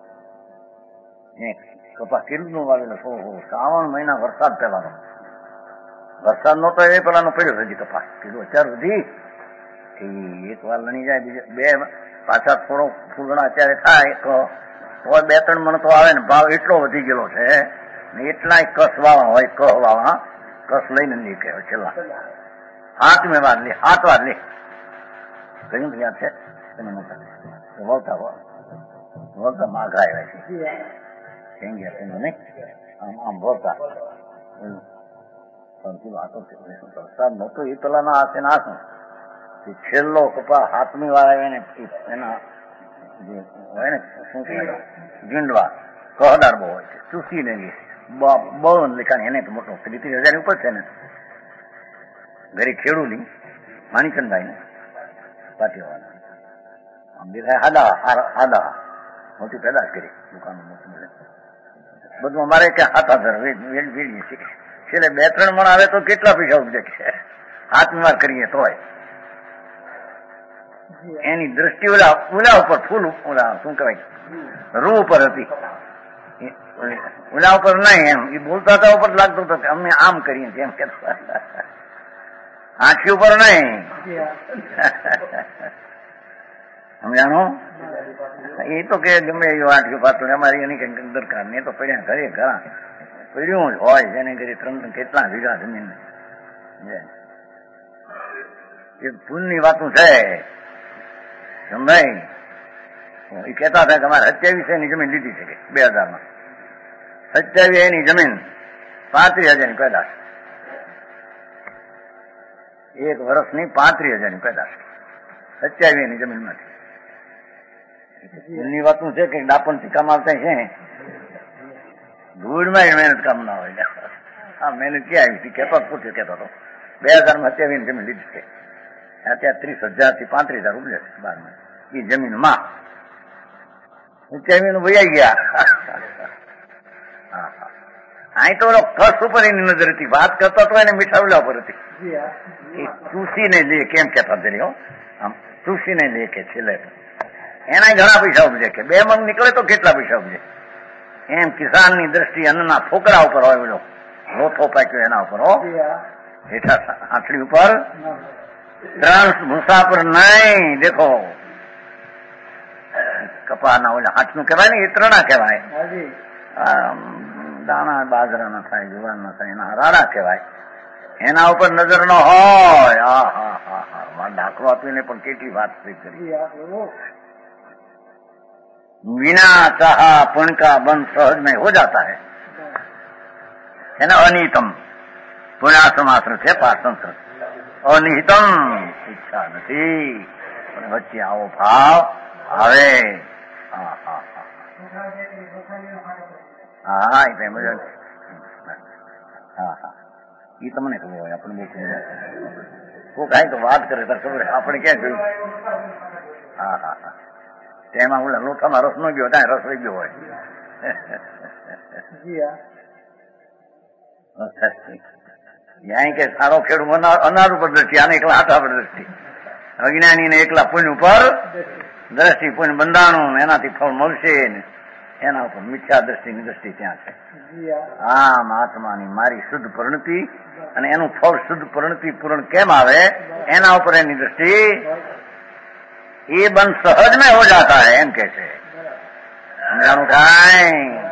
કપાસ કેટલું નું વાવેલો શ્રાવણ મહિના વરસાદ પેલાનો. વરસાદ નતો એ પેલાનો પડ્યો હજી કપાસ કીધું અત્યાર સુધી. એક વાર લણી જાય, બીજે બે પાછા થોડો ફૂલણા અત્યારે થાય તો બે ત્રણ મણ તો આવે ને. ભાવ એટલો વધી ગયેલો છે ને એટલા કસ વાવા હોય. કહ વાવા કસ લઈને નહીં કહેવાય છેલ્લા હાથમે વાર લે હાથ વાર લે કયું યાદ છે તમે મોટા વળતા વળતા માઘા આવ્યા છે નહીં આમ આમ વળતા વરસાદ નતો એ પેલાના હાથે ના શું છેલ્લો કપા હાથમી વાર આવે ને એના જે હોય ને શું કહેવાય ગીંડવા કહદાર બહુ હોય છે. ચૂસી ને બહુ લેખાની એને તો મોટો ત્રીસ હજાર ઉપર છે ને. ઘરે ખેડૂની માણીચંદભાઈ ને પાટીવાળા આમ દેખાય હાદા હાદા મોટી પેદાશ કરી દુકાનો મોટી બધું અમારે કે હાથા ધર વેડીએ છીએ. છેલ્લે બે ત્રણ મણ આવે તો કેટલા પૈસા ઉપજે છે હાથમાં કરીએ તોય. એની દ્રષ્ટિ ઓલા ઓલા ઉપર ફૂલ ઓલા શું કહેવાય રૂ ઉપર હતી. ઓલા ઉપર નહીં એમ એ બોલતા હતા ઉપર લાગતું હતું કે અમે આમ કરીએ છીએ એમ કે આંખી ઉપર નહીં. સમજાણો? એ તો કે ગમે એવું આંખી પાતું અમારી એની કઈ દરકાર નહીં. તો પડ્યા ઘરે ઘણા પડ્યું જ હોય જેને ઘરે ત્રણ કેટલા વીઘા જમીન એ ફૂલની વાતું છે. સમજાય? એ કહેતા હતા કે અમારે સત્યાવીસ એની જમીન લીધી છે બે હજાર માં. સત્યાવીસ એની જમીન પાંત્રીસ હજાર ની પેદાશ. એક વર્ષની પાંત્રીસ હજાર ની પેદાશ સત્યાવીસ એની જમીન માંથી. એની વાતું છે કે ડાપણ થી કમાવતા છે ધૂળમાં મહેનત કામ ના હોય. હા મહેનત ક્યાં આવી કેતો પૂછ્યું કેતો હતો બે હજાર માં સત્યાવીસ ની જમીન લીધી છે. અત્યારે ત્રીસ હજાર થી પાંત્રીસ હજાર ઉપજે છે બાર માં એ જમીન માં. સત્યાવીસ નું વૈયા ગયા. અહીં તો ઓલો કસ ઉપર એની નજર હતી, વાત કરતો તો એને મીઠાવલા ઉપર હતી. એ ચૂસીને લે કેમ કેતા જરી હો, આમ ચૂસીને લે કે છેલ્લે એના ઘણા પૈસા ઉપજે કે બે મણ નીકળે તો કેટલા પૈસા ઉપજે. એમ કિસાનની દ્રષ્ટિ અન્નના ફોકરા ઉપર હોય, બોલો લોથો પાક્યો એના ઉપર હો, હેઠા આંટલી ઉપર ત્રણ મુસાફર નહીં. દેખો કપાના ઓલા હાથનું કહેવાય ને એ ત્રણા કહેવાય. દાણા બાજરા ના થાય, જુવાર ના થાય, એના રાડા કહેવાય. એના ઉપર નજર ન હોય. હા હા હા હા દાખલો આપીને પણ કેટલી વાત કરી. बिना चाहा पुण्य का बंध सहज में हो जाता है है ना. अनिहितम पुण्याश्रमाश्र છે પાસંત્ર. અનિહિતમ ઈચ્છા નથી પણ વચ્ચે આવો ભાવ આવે. હા હા હા હા એ મજા. હા હા એ તમને ખબર હોય, આપણે બહુ ખબર કોઈ કાંઈ તો વાત કરે તાર ખબર આપણે ક્યાં જોયું. હા હા હા તેમાં ઓલા લોટામાં રસ નો ગયો, ત્યાં રસ રહી ગયો હોય. ત્યાં કે સારો ખેડૂત અનાર ઉપર દ્રષ્ટિ, આને એકલા આટા પર દ્રષ્ટિ. અજ્ઞાની ને એકલા પુણ્ય ઉપર દ્રષ્ટિ, પુણ્ય બંધાણું એનાથી ફળ મળશે ને એના ઉપર મિથ્યા દ્રષ્ટિની દ્રષ્ટિ ત્યાં છે. આમ આત્માની મારી શુદ્ધ પરિણતિ અને એનું ફળ શુદ્ધ પરિણતિ પૂર્ણ કેમ આવે એના ઉપર એની દ્રષ્ટિ. ये बन सहज में हो जाता है एम कैसे समझानु काय.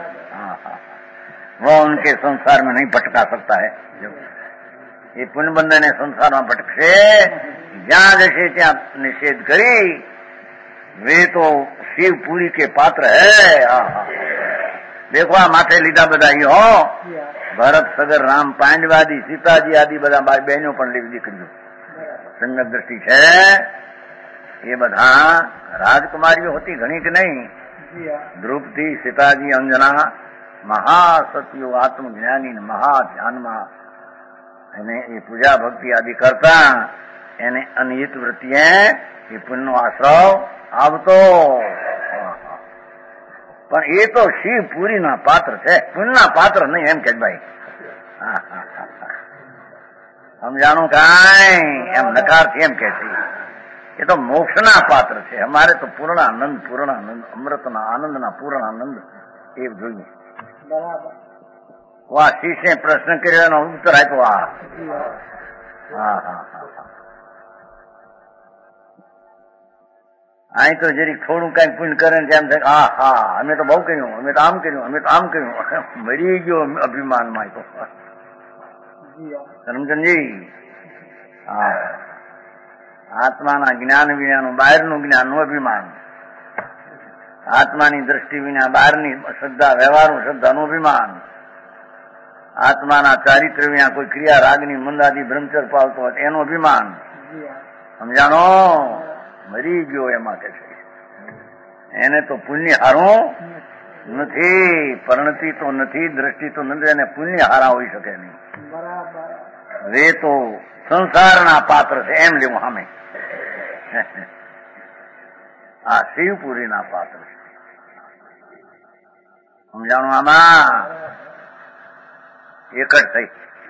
वो उनके संसार में नहीं भटका सकता है. जो ये पुण्य बंधन ने संसार में भटकશે જ્યાં જશે ત્યાં નિષેધ કરી. वे तो शिवपुरी के पात्र है. देखो આ માથે લીધા બધા હો, ભરત સગર રામ પાંડવાદી સીતાજી આદિ બધા બહેનો પણ લીધી દીકરીઓ સંગત દ્રષ્ટિ છે. એ બધા રાજકુમારીઓ હતી, ઘણી કે નહીં. દ્રૌપદી, સીતાજી, અંજના મહાસતીઓ આત્મજ્ઞાની મહાધ્યાનમાં એને એ પૂજા ભક્તિ આદિ કરતા. એને અનિહિત વૃત્તિએ એ પુણ્યનો આશ્રવ આવતો. પણ એ તો શિવપુરીના પાત્ર છે, પુણ્યના પાત્ર નહીં એમ કે ભાઈ. સમજાણું કાંઈ એમ નકારથી એમ કે છે. એ તો મોક્ષના પાત્ર છે. અમારે તો પૂર્ણાનંદ પૂર્ણાનંદ અમૃતના આનંદના પૂર્ણાનંદ એ જોઈએ. બરાબર. આ શિષ્ય પ્રશ્ન કર્યો એનો ઉત્તર આપ્યો. આ હા હા હા અહીં તો જરી થોડું કઈક પુણ્ય કરે ને તેમ થાય હા હા અમે તો બહુ કર્યું, અમે તો આમ કર્યું, અમે તો આમ કર્યું. મરી ગયો અભિમાનમાં. તો કરમચંદજી હા આત્માના જ્ઞાન વિનાનું બહારનું જ્ઞાનનું અભિમાન, આત્માની દ્રષ્ટિ વિના બહારની શ્રદ્ધા વ્યવહારનું શ્રદ્ધાનું અભિમાન, આત્માના ચારિત્ર વિના કોઈ ક્રિયા રાગની મંદાદી બ્રહ્મચર પાલતો હોય એનું અભિમાન. સમજાણો મરી ગયો એમાં કે છે. એને તો પુણ્ય હારું નથી, પરિણતિ તો નથી, દ્રષ્ટિ તો નથી, એને પુણ્ય હારા હોઈ શકે નહીં. વે તો સંસારના પાત્ર છે એમ લેવું સામે. આ શિવપુરીના પાત્ર છે. સમજાણું આમાં એક જ થઈ.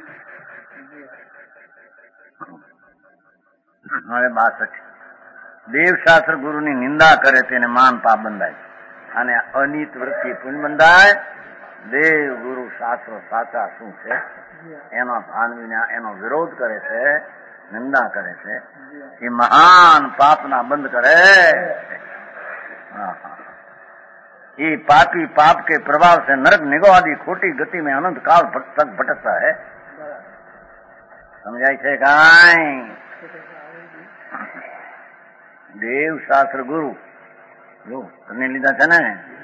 હવે બાસઠ દેવશાસ્ત્ર ગુરુની નિંદા કરે તેને માન પાપ બંધાય અને અનિત વૃત્તિ પુણ્ય બંધાય. દેવ ગુરુ શાસ્ત્ર સાચા શું છે એનો ભાન વિના એનો વિરોધ કરે છે, નિંદા કરે છે, એ મહાન પાપના બંધ કરે. ये पापी पाप के प्रभाव से नरक निगो आदि खोटी गति में अनंत काल तक भटकता है. समझाय છે કાંઈ? દેવ શાસ્ત્ર ગુરુ જો તમને લીધા છે ને,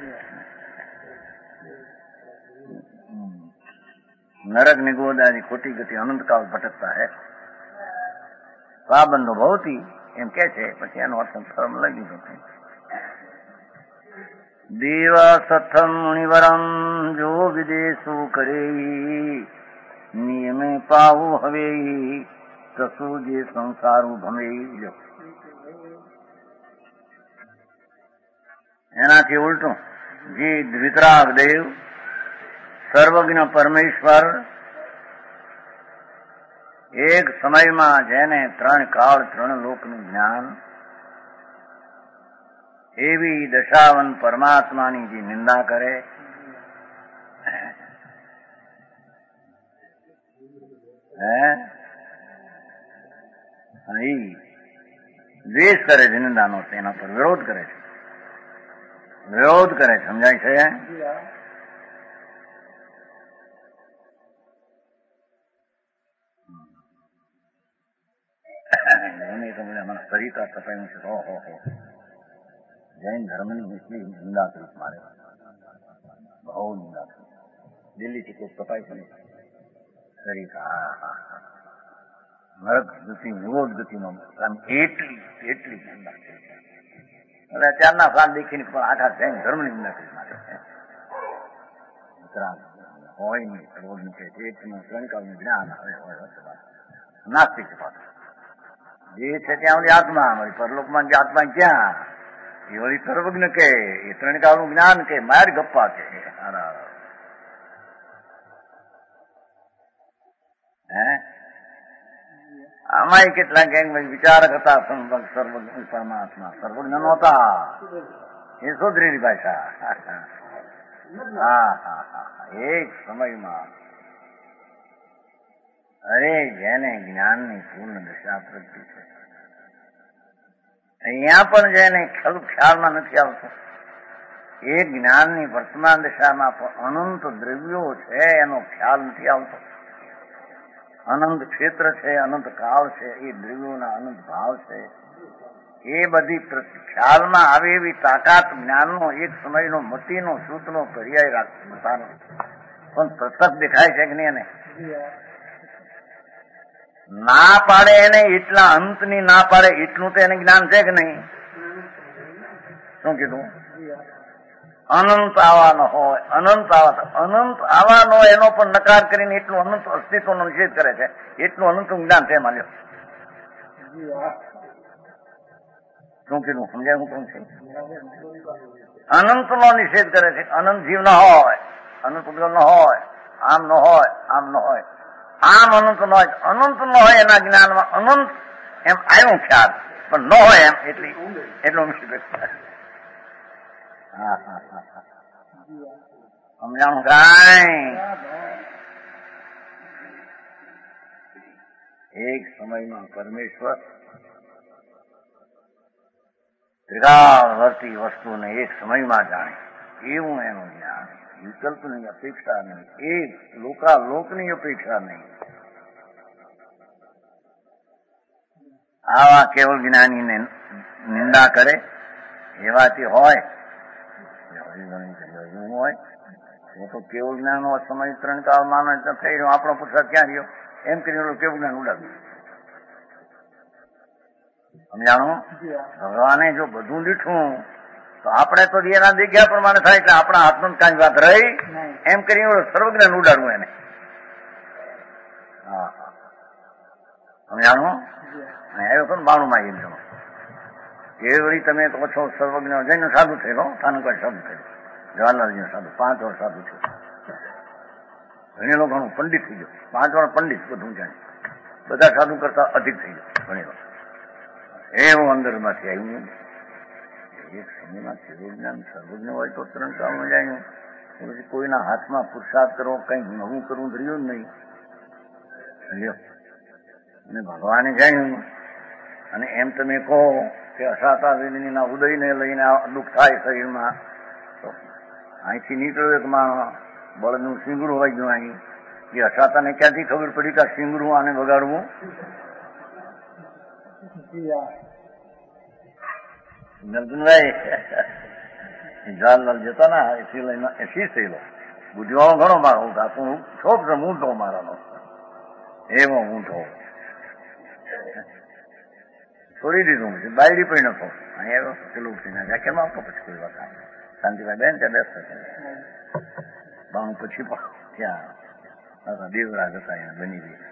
નરક નિગોદ આદि ખોટી ગતિ અનંત કાળ ભટકતા હે. પાબંધો ભવતી એમ કે છે, પછી એનો અર્થ ફર્મ લઈ લીધો. દેવ સથમ મુનિવરમ જો વિદેશો કરે નિયમે પાવું હવે કસુ જે સંસારું ભમે. એનાથી ઉલટું જે વિતરાગ દેવ સર્વજ્ઞ પરમેશ્વર એક સમયમાં જેને ત્રણ કાળ ત્રણ લોકનું જ્ઞાન, એવી દશાવન પરમાત્માની જે નિંદા કરે, હે દ્વેષ કરે છે, નિંદાનો તેના પર વિરોધ કરે છે, વિરોધ કરે સમજાય છે. મને સરિતા તપાયું છે. હો હો હો જૈન ધર્મની એટલી નિંદા કરી મારે, બહુ નિંદા કરી. દિલ્હીથી કોઈ તપાય છે સરિતા, હા હા નરક ગતિ નિરોધ ગતિનો એટલી એટલી નિંદા કરી. એટલે ત્યારના સાત દેખીને પણ આખા જૈન ધર્મની નિંદા કરી મારે. હોય નહીં સર્વજ્ઞ છે, ચેતનું શંકાનું જ્ઞાન હવે હોય નાસ્તિક પાછું જે છે ત્યાં ઓલી આત્મા હોય, પરલોકમાં જે આત્મા ક્યાં એ વળી સર્વજ્ઞ કે એ ત્રણ કાળનું જ્ઞાન કે માર ગપ્પા છે. હે આમાં કેટલાક વિચારક હતા સર્વજ્ઞ પરમાત્મા, સર્વજ્ઞ નહોતા. એ સોધરેલી ભાષા. હા હા હા એક સમયમાં અરે જેને જ્ઞાનની પૂર્ણ દશા પ્રગટી છે, અહીંયા પણ જેને ખ્યાલમાં નથી આવતો, એ જ્ઞાનની વર્તમાન દશામાં પણ અનંત દ્રવ્યો છે એનો ખ્યાલ નથી આવતો. અનંત ક્ષેત્ર છે, અનંત કાળ છે, એ દ્રવ્યોના અનંત ભાવ છે, એ બધી ખ્યાલમાં આવે એવી તાકાત જ્ઞાનનો એક સમયનો મતીનો શ્રુતનો પર્યાય રાખવાનો પણ પ્રત્યક્ષ દેખાય છે કે નહીં? એને ના પાડે એને એટલા અંતની ના પાડે એટલું તો એને જ્ઞાન છે કે નહીં? શું કીધું? અનંત આવવાનો હોય, અનંત આવા અનંત આવવાનો એનો પણ નકાર કરીને એટલું અનંત અસ્તિત્વનો નિષેધ કરે છે, એટલું અનંત જ્ઞાન છે. માન્યો શું કીધું? સમજાય? હું કોણ છે? અનંત નો નિષેધ કરે છે. અનંત જીવ ન હોય, અનંત ઉદ્ગલ ન હોય, આમ ન હોય, આમ ન હોય, આમ અનંત ન હોય, અનંત ન હોય એના જ્ઞાનમાં અનંત એમ આવ્યું ખ્યાલ, પણ ન હોય એમ એટલી એટલું નિષેધ. હા હા હા હા સમજાણું કાંઈ? એક સમયમાં પરમેશ્વર ત્રિકાળવર્તી વસ્તુને એક સમયમાં જાણે એવું એનું જ્ઞાન. વિકલ્પની અપેક્ષા નહીં, એક લોકાલોકની અપેક્ષા નહીં. આવા કેવળ જ્ઞાનીને નિંદા કરે એવાથી હોય હોય એ તો કેવળ જ્ઞાન નો સમય ત્રણ કાળ માનો થઈ રહ્યો, આપણો પુરુષાર્થ ક્યાં રહ્યો? એમ કરીને કેવું જ્ઞાન ઉડાવ્યું. સમજાણું? ભગવાને જો બધું દીઠું તો આપણે તો એના દેખ્યા પ્રમાણે થાય એટલે આપણા હાથમાં કાંઈ વાત રહી એમ કરીને સર્વજ્ઞાન ઉડાડવું એને. હા હા સમજાણું? આવ્યો તો ને બાણું માં એમ તમે એ વળી તમે કહો છો સર્વજ્ઞ જઈને સાધુ થયેલો, સ્થાનક સાધુ થયેલો, જવાહરલાલજી સાધુ પાંચ વર્ષ સાધુ થયો, ભણેલો ઘણું પંડિત થઈ ગયો, પાંચ વર્ષ પંડિત બધું જાણે, બધા સાધુ કરતા અધિક થઈ ગયો ભણેલો. એવું અંદર માંથી આવ્યું. એક સમયમાં સર્વજ્ઞાન સર્વજ્ઞ હોય તો ત્રણ કાળમાં જાય. પછી કોઈના હાથમાં પુરુષાર્થ કરવો, કંઈક નવું કરવું રહ્યું નહીં. અને ભગવાને જાણ્યું. અને એમ તમે કહો કે અસાતા વેદનીના ઉદયને લઈને દુઃખ થાય શરીરમાં, તો અહીંથી નીકળ્યો એક માણસ બળદનું સિંગડું વાગ્યું અહીં, એ અસાતાને ક્યાંથી ખબર પડી કે સિંગડું આને વગાડવું? જવાહરલાલ જતા ના એસી લઈને એસી થયેલો, બુદ્ધિવાળો ઘણો મારો હું કાપું છોપ છે હું તો મારાનો એવો હું તો છોડી દીધું છે. બાયડી પણ નતો અહીંયા પેલું કેમ આવતો પછી કોઈ વાત શાંતિભાઈ બેન ત્યાં બેસતા છે બાણું પછી ત્યાં દેવરાજ હતા અહીંયા બની ગઈ.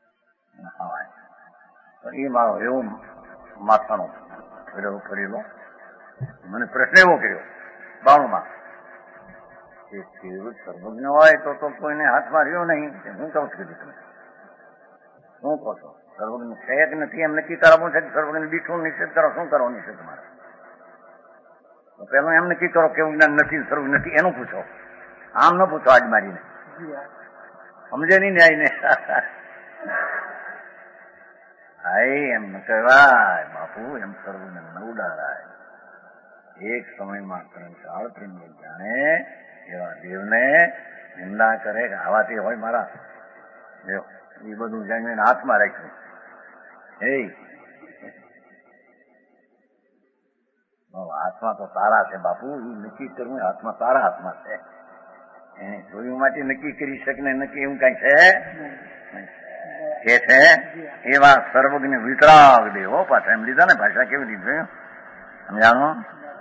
એ મારો એવો માથાનો ફરેલો ફરેલો મને પ્રશ્ન એવો કર્યો બાણુમાં, એ કેવું સર્વજ્ઞ હોય તો તો કોઈને હાથમાં રહ્યો નહીં. હું કહું છું તમે શું કહો છો? સર્વજ્ઞ છે કે નથી એમ નક્કી કરાવવું છે કે સર્વજ્ઞ દીઠું નિષેધ કરો? શું કરવાનું છે તમારે? પેલું એમ નક્કી કરો કેવું જ્ઞાન નથી, સર્વ નથી, એનું પૂછો. આમ ન પૂછો આજ મારીને, સમજે નહીં ન્યાય ને. હાય એમ ન કહેવાય બાપુ, એમ સર્વને ન ઉડાડાય. એક સમયમાં કંસાળ પ્રેમ જાણે એવા દેવને નિંદા કરે કે આવાથી હોય મારા એ બધું જાણીને હાથમાં રાખ્યું. એ હાથમાં તો તારા છે બાપુ, એ નક્કી કરવું હાથમાં તારા હાથમાં છે. એને જોયું માટે નક્કી કરી શકે ને નક્કી એવું કઈ છે કે છે એવા સર્વજ્ઞ વિતરાગ દેવો. પાછા એમ લીધા ને, ભાષા કેવી લીધી સમજાણો?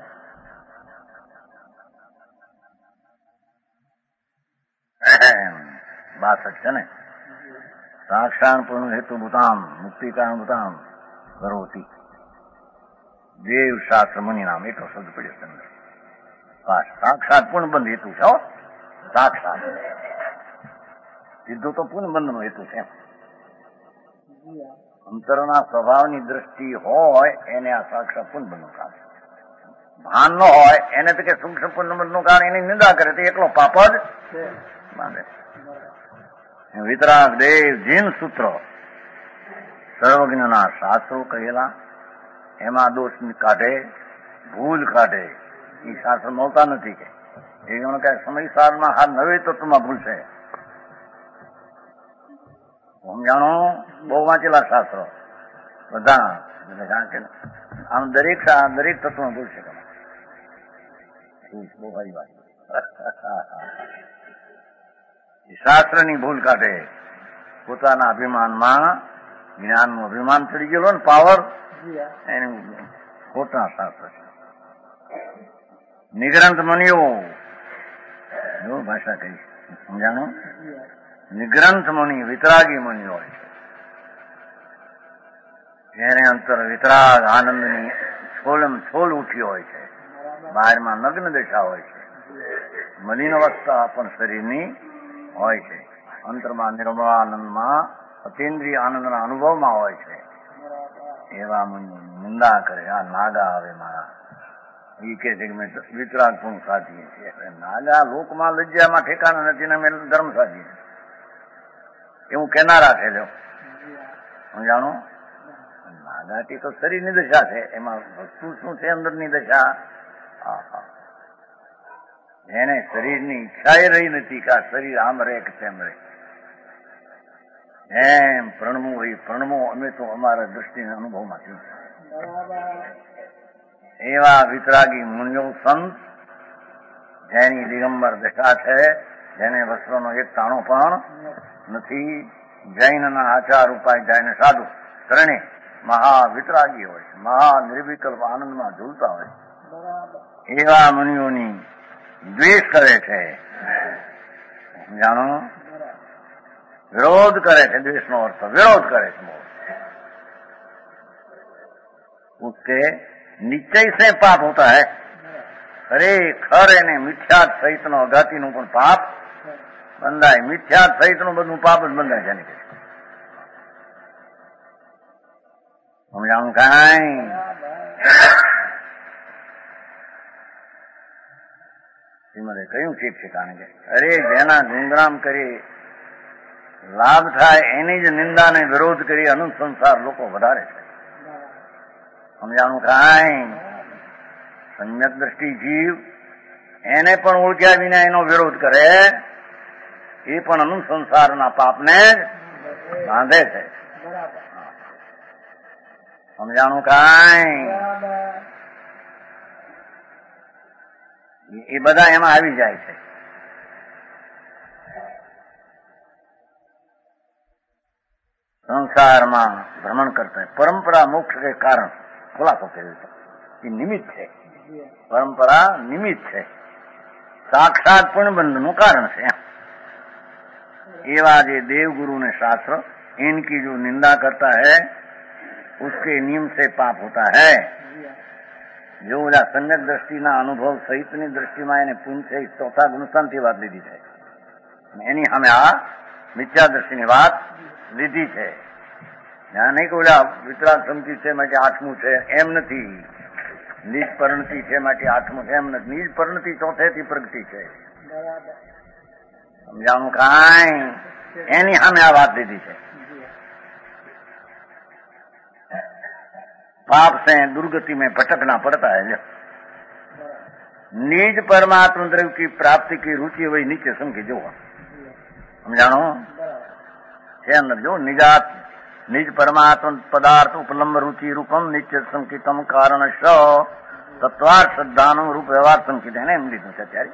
બાસઠ છે ને, સાક્ષાત પૂર્ણ હેતુ ભૂતામ મુક્તિ કારણ ભૂતામ કરોતી દેવ શાસ્ત્ર મુનિ નામ, એટલો શબ્દ પડ્યો તમને. સાક્ષાત પૂર્ણ બંધ હેતુ છે. સાક્ષાત સીધું તો પૂર્ણ બંધ નો હેતુ છે. અંતરના સ્વભાવની દ્રષ્ટિ હોય એને આ સાક્ષાત પૂર્ણ બંધ નું કારણ. ભાન ન હોય એને તો કે સૂક્ષ્મ પૂર્ણ બંધ નું કારણ એની નિંદા કરે તો એકલો પાપ જ બાંધે. વિતરાગ દેવ જીન સૂત્રો સર્વજ્ઞના શાસ્ત્રો કહેલા, એમાં દોષ કાઢે, ભૂલ કાઢે. એ શાસ્ત્ર મળતા નથી કે એ કહે સમયસારમાં હાથ નવે તત્વમાં ભૂલ છે. સમજાણો? બહુ વાંચેલા શાસ્ત્રો બધા, આમ દરેક દરેક તત્વમાં ભૂલ છે. બહુ સારી વાત. શાસ્ત્રની ભૂલ કાઢે. પોતાના અભિમાનમાં જ્ઞાનનું અભિમાન ચડી ગયેલો ને પાવર, એનું ખોટા શાસ્ત્ર છે. નિગ્રંથ મુનિઓ જો ભાષા કહી સમજાણો? નિગ્રંથ મુનિ વિતરાગી મુનિ હોય છે, જેને અંતર વિતરાગ આનંદની છોલમ છોલ ઉઠી હોય છે. બહારમાં નગ્ન દશા હોય છે, મલિન અવસ્થા પણ શરીરની હોય છે. અંતરમાં નિર્મળ આનંદમાં અતિન્દ્રિય આનંદના અનુભવમાં હોય છે. એવા નિંદા કરે. આ નાગા આવે મારા, એ કે છે કે મેં વિતરાગ પૂર્ણ સાધીએ છીએ. નાગા લોકમાં લજ્જામાં ઠેકાણા નથી ને અમે ધર્મ સાધીએ એવું કેનારા છે. જો સમજાણો? નાગાથી તો શરીરની દશા છે, એમાં વસ્તુ શું છે અંદરની દશા. એને શરીરની ઈચ્છા એ રહી નથી કે આ શરીર આમ રહે કે તેમ રહે. એમ પ્રણમું એ પ્રણમો અમે તો અમારા દ્રષ્ટિના અનુભવમાંથી. એવા વિતરાગી મુનિઓ સંત જેની દિગંબર દશા છે, જેને વસ્ત્રનો એક તાણો પણ નથી. જૈનના આચાર ઉપાય જૈન સાધુ ત્રણે મહા વિતરાગી હોય છે, મહા નિર્વિકલ્પ આનંદમાં ઝૂલતા હોય. એવા મુનિઓની દ્વેષ કરે છે. જાણો? વિરોધ કરે છે. દ્વેષનો અર્થ વિરોધ કરે છે. उसके निश्चय से पाप होता है. ખરેખર એને મિથ્યાત સહિત નો અઘાતી નું પણ પાપ બંધાય. મિથ્યાત સહિત નું બધું પાપ જ બંધાય છે. સમજાવું કઈ? શ્રીમદે કયું ઠીક છે? કારણ કે અરે જેના ગુણગ્રામ કરી લાભ થાય એની જ નિંદા ને વિરોધ કરી અનુસંસાર લોકો વધારે છે. સમજાણું કઈ? સમ્યક દ્રષ્ટિ જીવ એને પણ ઓળખ્યા વિના એનો વિરોધ કરે એ પણ અનુસંસારના પાપને બાંધે છે. સમજાણું કઈ? એ બધા એમાં આવી જાય છે. સંસારમાં ભ્રમણ કરતા પરંપરા મોક્ષ કે કારણ ખુલાસો કર્યો છે. એ નિમિત્ત છે. પરંપરા નિમિત્ત છે, સાક્ષાત પણ બંધનું કારણ છે. એવા જે देवगुरु ने शास्त्र इनकी जो निंदा करता है उसके नियम से पाप होता है. જો ઓલા સમ્યક દ્રષ્ટિના અનુભવ સહિતની દ્રષ્ટિમાં એને પુંજ છે ચોથા ગુણસ્થાનથી વાત લીધી છે, એની સામે આ મિથ્યા દ્રષ્ટિની વાત લીધી છે. ત્યાં નહીં કે ઓલા વિતરાગ સમજી છે માટે આઠમું છે એમ નથી, નિજ પરિણતિ છે માટે આઠમું છે એમ નથી, નિજ પરિણતિ ચોથેથી પ્રગતિ છે. સમજાણું કાંઈ? એની સામે આ વાત લીધી છે. पाप से दुर्गति में भटकना पड़ता है. निज परमात्मा द्रव्य की प्राप्ति की रुचि वही नीचे समझी जो हम जानो है अंदर जो निजात निज परमात्मा पदार्थ उपलम्ब रुचि रूपम नित्य संकितम कारण स तत्वार्थ श्रद्धान रूप व्यवहार संकित है एम लीधु છે ત્યારે.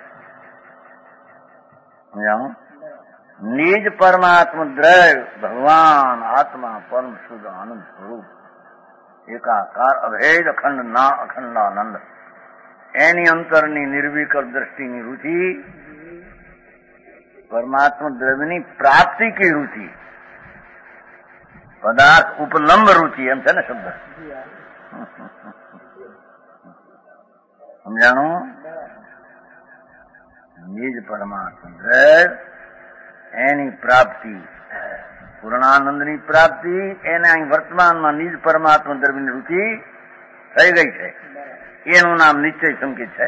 સમજાણું? निज परमात्मा द्रव्य भगवान आत्मा परम शुद्ध आनंद स्वरूप એકાકાર અભેદ અખંડ ના અખંડાનંદ એની અંતરની નિર્વિકલ્પ દ્રષ્ટિની રુચિ પરમાત્મા દ્રવ્યની પ્રાપ્તિ કી રુચિ પદાર્થ ઉપલંબ રુચિ એમ છે ને શબ્દ. સમજાણું? નિજ પરમાત્મા દ્રવ્ય એની પ્રાપ્તિ પૂર્ણાનંદની પ્રાપ્તિ એને અહીં વર્તમાનમાં નિજ પરમાત્મા દ્રવ્યની રુચિ થઈ ગઈ છે. એનું નામ નિશ્ચય સંકિત છે.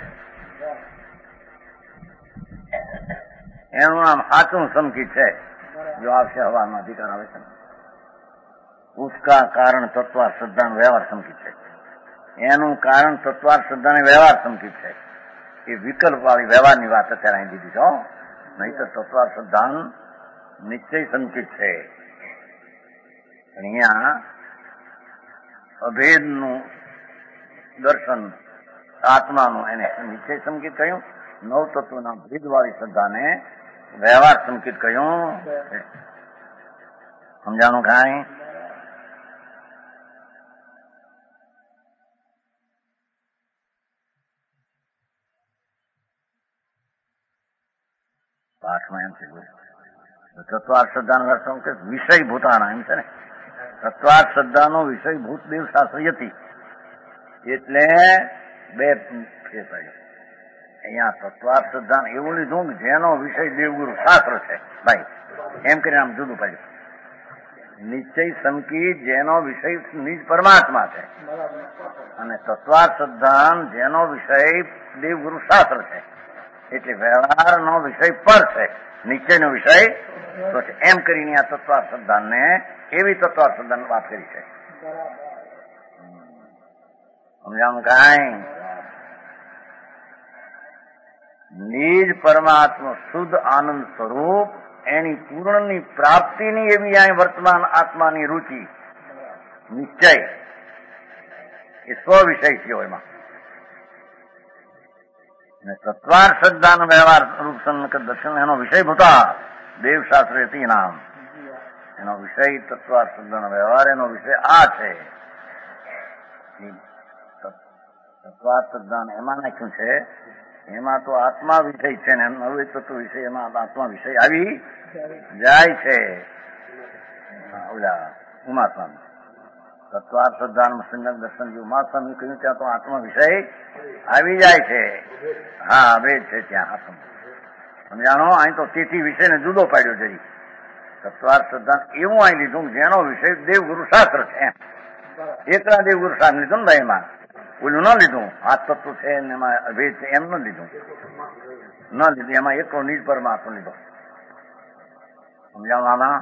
એનું નામ સાચું સંકિત છે. જો આવશે હવામાં અધિકાર આવે છે ઉસકા કારણ તત્વાર શ્રદ્ધા વ્યવહાર સંકિત છે. એનું કારણ તત્વાર શ્રદ્ધા વ્યવહાર સંકિત છે. એ વિકલ્પ વાળી વ્યવહારની વાત અત્યારે અહીં દીધી છો, નહીં તો તત્વાર શ્રદ્ધા નિશ્ચય સંકિત છે. અહીંયા અભેદનું દર્શન આત્માનું એને નિશ્ચય સંકિત કહ્યું, નવ તત્વના ભેદવાળી શ્રદ્ધાને વ્યવહાર સંકિત કહ્યું. સમજાણું કાંઈ? પાઠમાં એમ છે તત્વાર શ્રદ્ધાનો અર્થ કે વિષય ભૂતાના એમ છે ને. તત્વાર શ્રદ્ધાનો વિષય ભૂત દેવ શાસ્ત્રી હતી એટલે બે ફેર પડ્યો. અહીંયા તત્વાર શ્રદ્ધા એવું લીધું કે જેનો વિષય દેવગુરુ શાસ્ત્ર છે ભાઈ એમ કરીને આમ જુદું પડ્યું. નિશ્ચય સંકિત જેનો વિષય નિજ પરમાત્મા છે અને તત્વાર શ્રદ્ધા જેનો વિષય દેવગુરુ શાસ્ત્ર છે એટલે વ્યવહારનો વિષય પર છે, નિશ્ચયનો વિષય તો છે. એમ કરીને આ તત્વાર શ્રદ્ધાને એવી તત્વાર શ્રદ્ધાની વાત કરી છે. સમજાવું કાંઈ? નિજ પરમાત્મા શુદ્ધ આનંદ સ્વરૂપ એની પૂર્ણની પ્રાપ્તિની એવી અહીં વર્તમાન આત્માની રુચિ નિશ્ચય એ સ્વ વિષય થયો એમાં. તત્વાર શ્રદ્ધાનો વ્યવહાર રૂપ સન્મુખ દર્શન એનો વિષય ભૂતા દેવશાસ્ત્ર હતી નામ. એનો વિષય તત્વાર શ્રદ્ધાનો વ્યવહાર એનો વિષય આ છે. તત્વાર શ્રદ્ધા એમાં નાખ્યું છે, એમાં તો આત્મા વિષય છે ને નવે તત્વ વિષય એમાં આત્મા વિષય આવી જાય છે. ઓલા ઉમાસ્વામી તત્વાર શ્રદ્ધા સંજ્ઞક દર્શન જે ઉમાસ્વામી કહ્યું ત્યાં તો આત્મા વિષય આવી જાય છે. હા ભેદ છે ત્યાં આત્મા. સમજાણો? અહીં તો તેથી વિષયને જુદો પાડ્યો જરી. તત્વાર શ્રદ્ધા એવું અહીં લીધું જેનો વિષય દેવગુરુ શાસ્ત્ર છે એમ. એકલા દેવગુરુ શાસ્ત્ર લીધું ને ભાઈ એમાં ઓલું ન લીધું આ તત્વ છે એમાં ભેદ છે એમ ન લીધું ન લીધું એમાં એકલો નિજ પરમાત્મા લીધો. સમજાવવામાં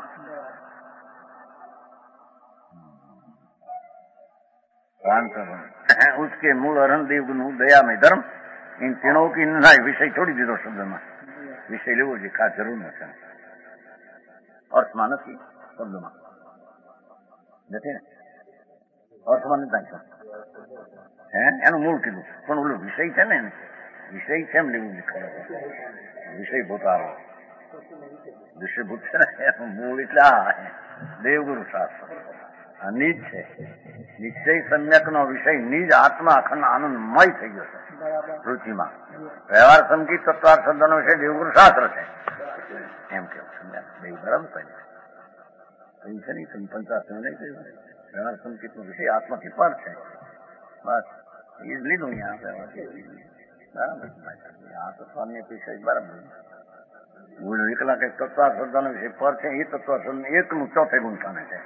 उसके मूल अरण देव गुरु दया में धर्म इन तीनों की निंदा विषय छोड़ी दीधो શબ્દમાં. વિષય લેવો જોઈએ ખાસ જરૂર નથી અર્થમાં નથી શબ્દમાં નથી ને અર્થમાં નથી નાખ્યો હે એનું મૂળ કીધું પણ ઓલું વિષય છે ને વિષય કેમ લેવું ખબર વિષય ભૂતારો વિષય ભૂત છે ને એનું મૂળ એટલે આ દેવગુરુ શાસ્ત્ર આ નિજ છે. નિશ્ચય સમ્યક નો વિષય નિજ આત્મા અખંડ આનંદમય થઈ ગયો છે રુચિમાં. વ્યવહાર સંકિત તત્વાર શબ્દનો વિષય દેવગુરુ શાસ્ત્ર છે એમ કેવું સમજ્યા બે બરાબર કહ્યું છે નહીં પંચાસી નહીં કહ્યું. વ્યવહાર સંકિત નો વિષય આત્માથી પર છે બસ એ જ લીધું यहाँ બરાબર આ તો સ્વામી પૈસા બરાબર બોલો એકલા કઈ તત્વા શ્રદ્ધાનો વિષય પર છે એ તત્વા શ્રદ્ધા એકલું ચોથે ગુણ સામે છે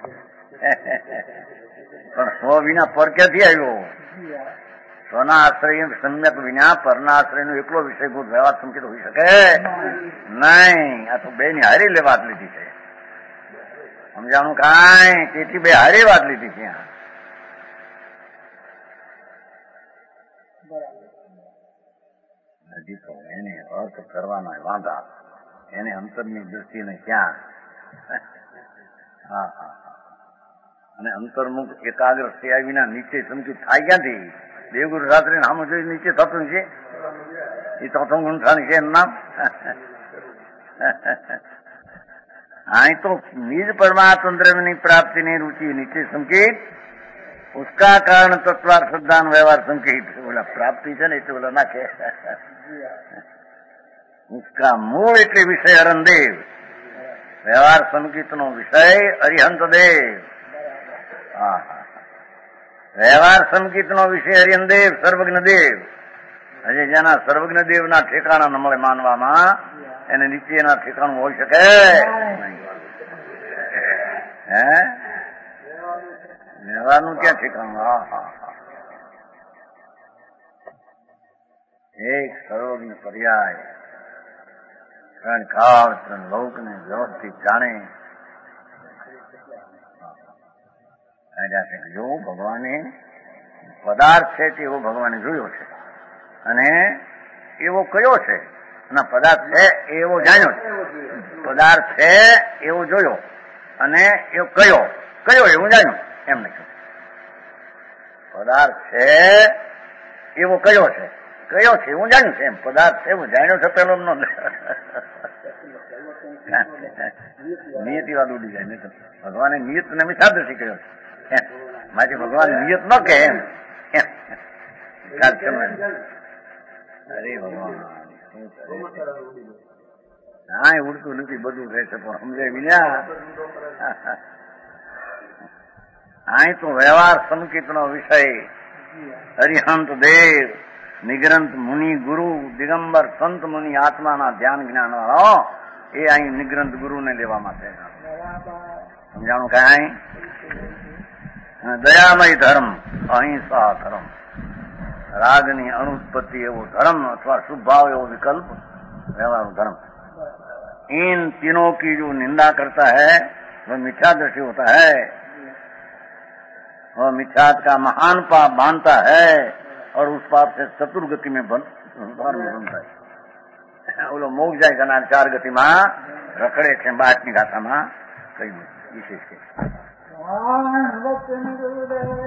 પણ સ્વ વિના પર ક્યાંથી આવ્યો સ્વના આશ્રય સમ્યક વિના પરના આશ્રય નો એકલો વિષયભૂત વ્યવહાર સંકેત હોઈ શકે નહીં આ તો બે ની હારી લે વાત લીધી છે સમજાણું કાંઈ તેથી બે હારી વાત લીધી છે હજી તો એને અર્થ કરવાના વાંધા એને અંતરની દ્રષ્ટિને ક્યાં હા હા અને અંતર્મુખ એકાગ્ર થયા વિના નીચે સંકિત થાય ક્યાંથી દેવગુરુ રાત્રે નામ જોઈ નીચે થતું છે એ ચોથું ગુંઠાણ છે એમ નામ અહીં तो निज परमात्म ની प्राप्ति ની रुचि नीचे संकेत उसका कारण तत्वार श्रद्धा व्यवहार संकेत बोला प्राप्ति है नहीं तो बोला ना के उसका मूल એટલે વિષય અરણદેવ વ્યવહાર સંકેત નો વિષય અરિહંત દેવ હા વ્યવહાર સંકેત નો વિષય અરિહંતદેવ સર્વજ્ઞ દેવ હજી જેના સર્વજ્ઞ દેવ ના ઠેકાણા ન મળે માનવામાં એને નીચેના ઠેકાણું હોઈ શકે હે વ્યવહારનું ક્યાં ઠેકાણું હા હા એક સર્વજ્ઞ પર્યાય ત્રણ કાળ ત્રણ લોકને વ્યવસ્થિત જાણે જો ભગવાને પદાર્થ છે તેવો ભગવાને જોયો છે અને એવો કયો છે અને પદાર્થ છે એવો જાણ્યો છે પદાર્થ છે એવો જોયો અને એવો કયો કયો એવું જાણ્યું એમ નહીં પદાર્થ છે એવો કયો છે કયો છે એવું જાણ્યું છે એમ પદાર્થ છે એવું જાણ્યો છે પેલો નો નિયતિ વાત ઉડી જાય નહીં તો ભગવાને નિયત ને મિથ્યાદર્શી કર્યો છે માટે ભગવાન નિયત ન કે એમ અરે ભગવાન હા એ ઉડતું નથી બધું રહેશે પણ સમજે વિના અહીં તો વ્યવહાર સંકેત નો વિષય હરિહંત દેવ નિગ્રંથ મુનિ ગુરુ દિગંબર સંત મુનિ આત્માના ધ્યાન જ્ઞાન વાળો એ અહીં નિગ્રંથ ગુરુ ને લેવા માટે સમજાણું કઈ દયામય ધર્મ અહિંસા ધર્મ રાગની અનુત્પત્તિ એવો धर्म अथवा शुभ भाव एवं विकल्प व्यवहार धर्म इन तीनों की जो निंदा करता है वह मिथ्यादर्शी होता है वह मिथ्यात का महान पाप मानता है और उस पाप से चतुर्गति में बन संसार में बनता है बोलो मोक्ष जाए करना चार गति में रखड़े છે બાટની ગાથામાં કઈ વિશેષ છે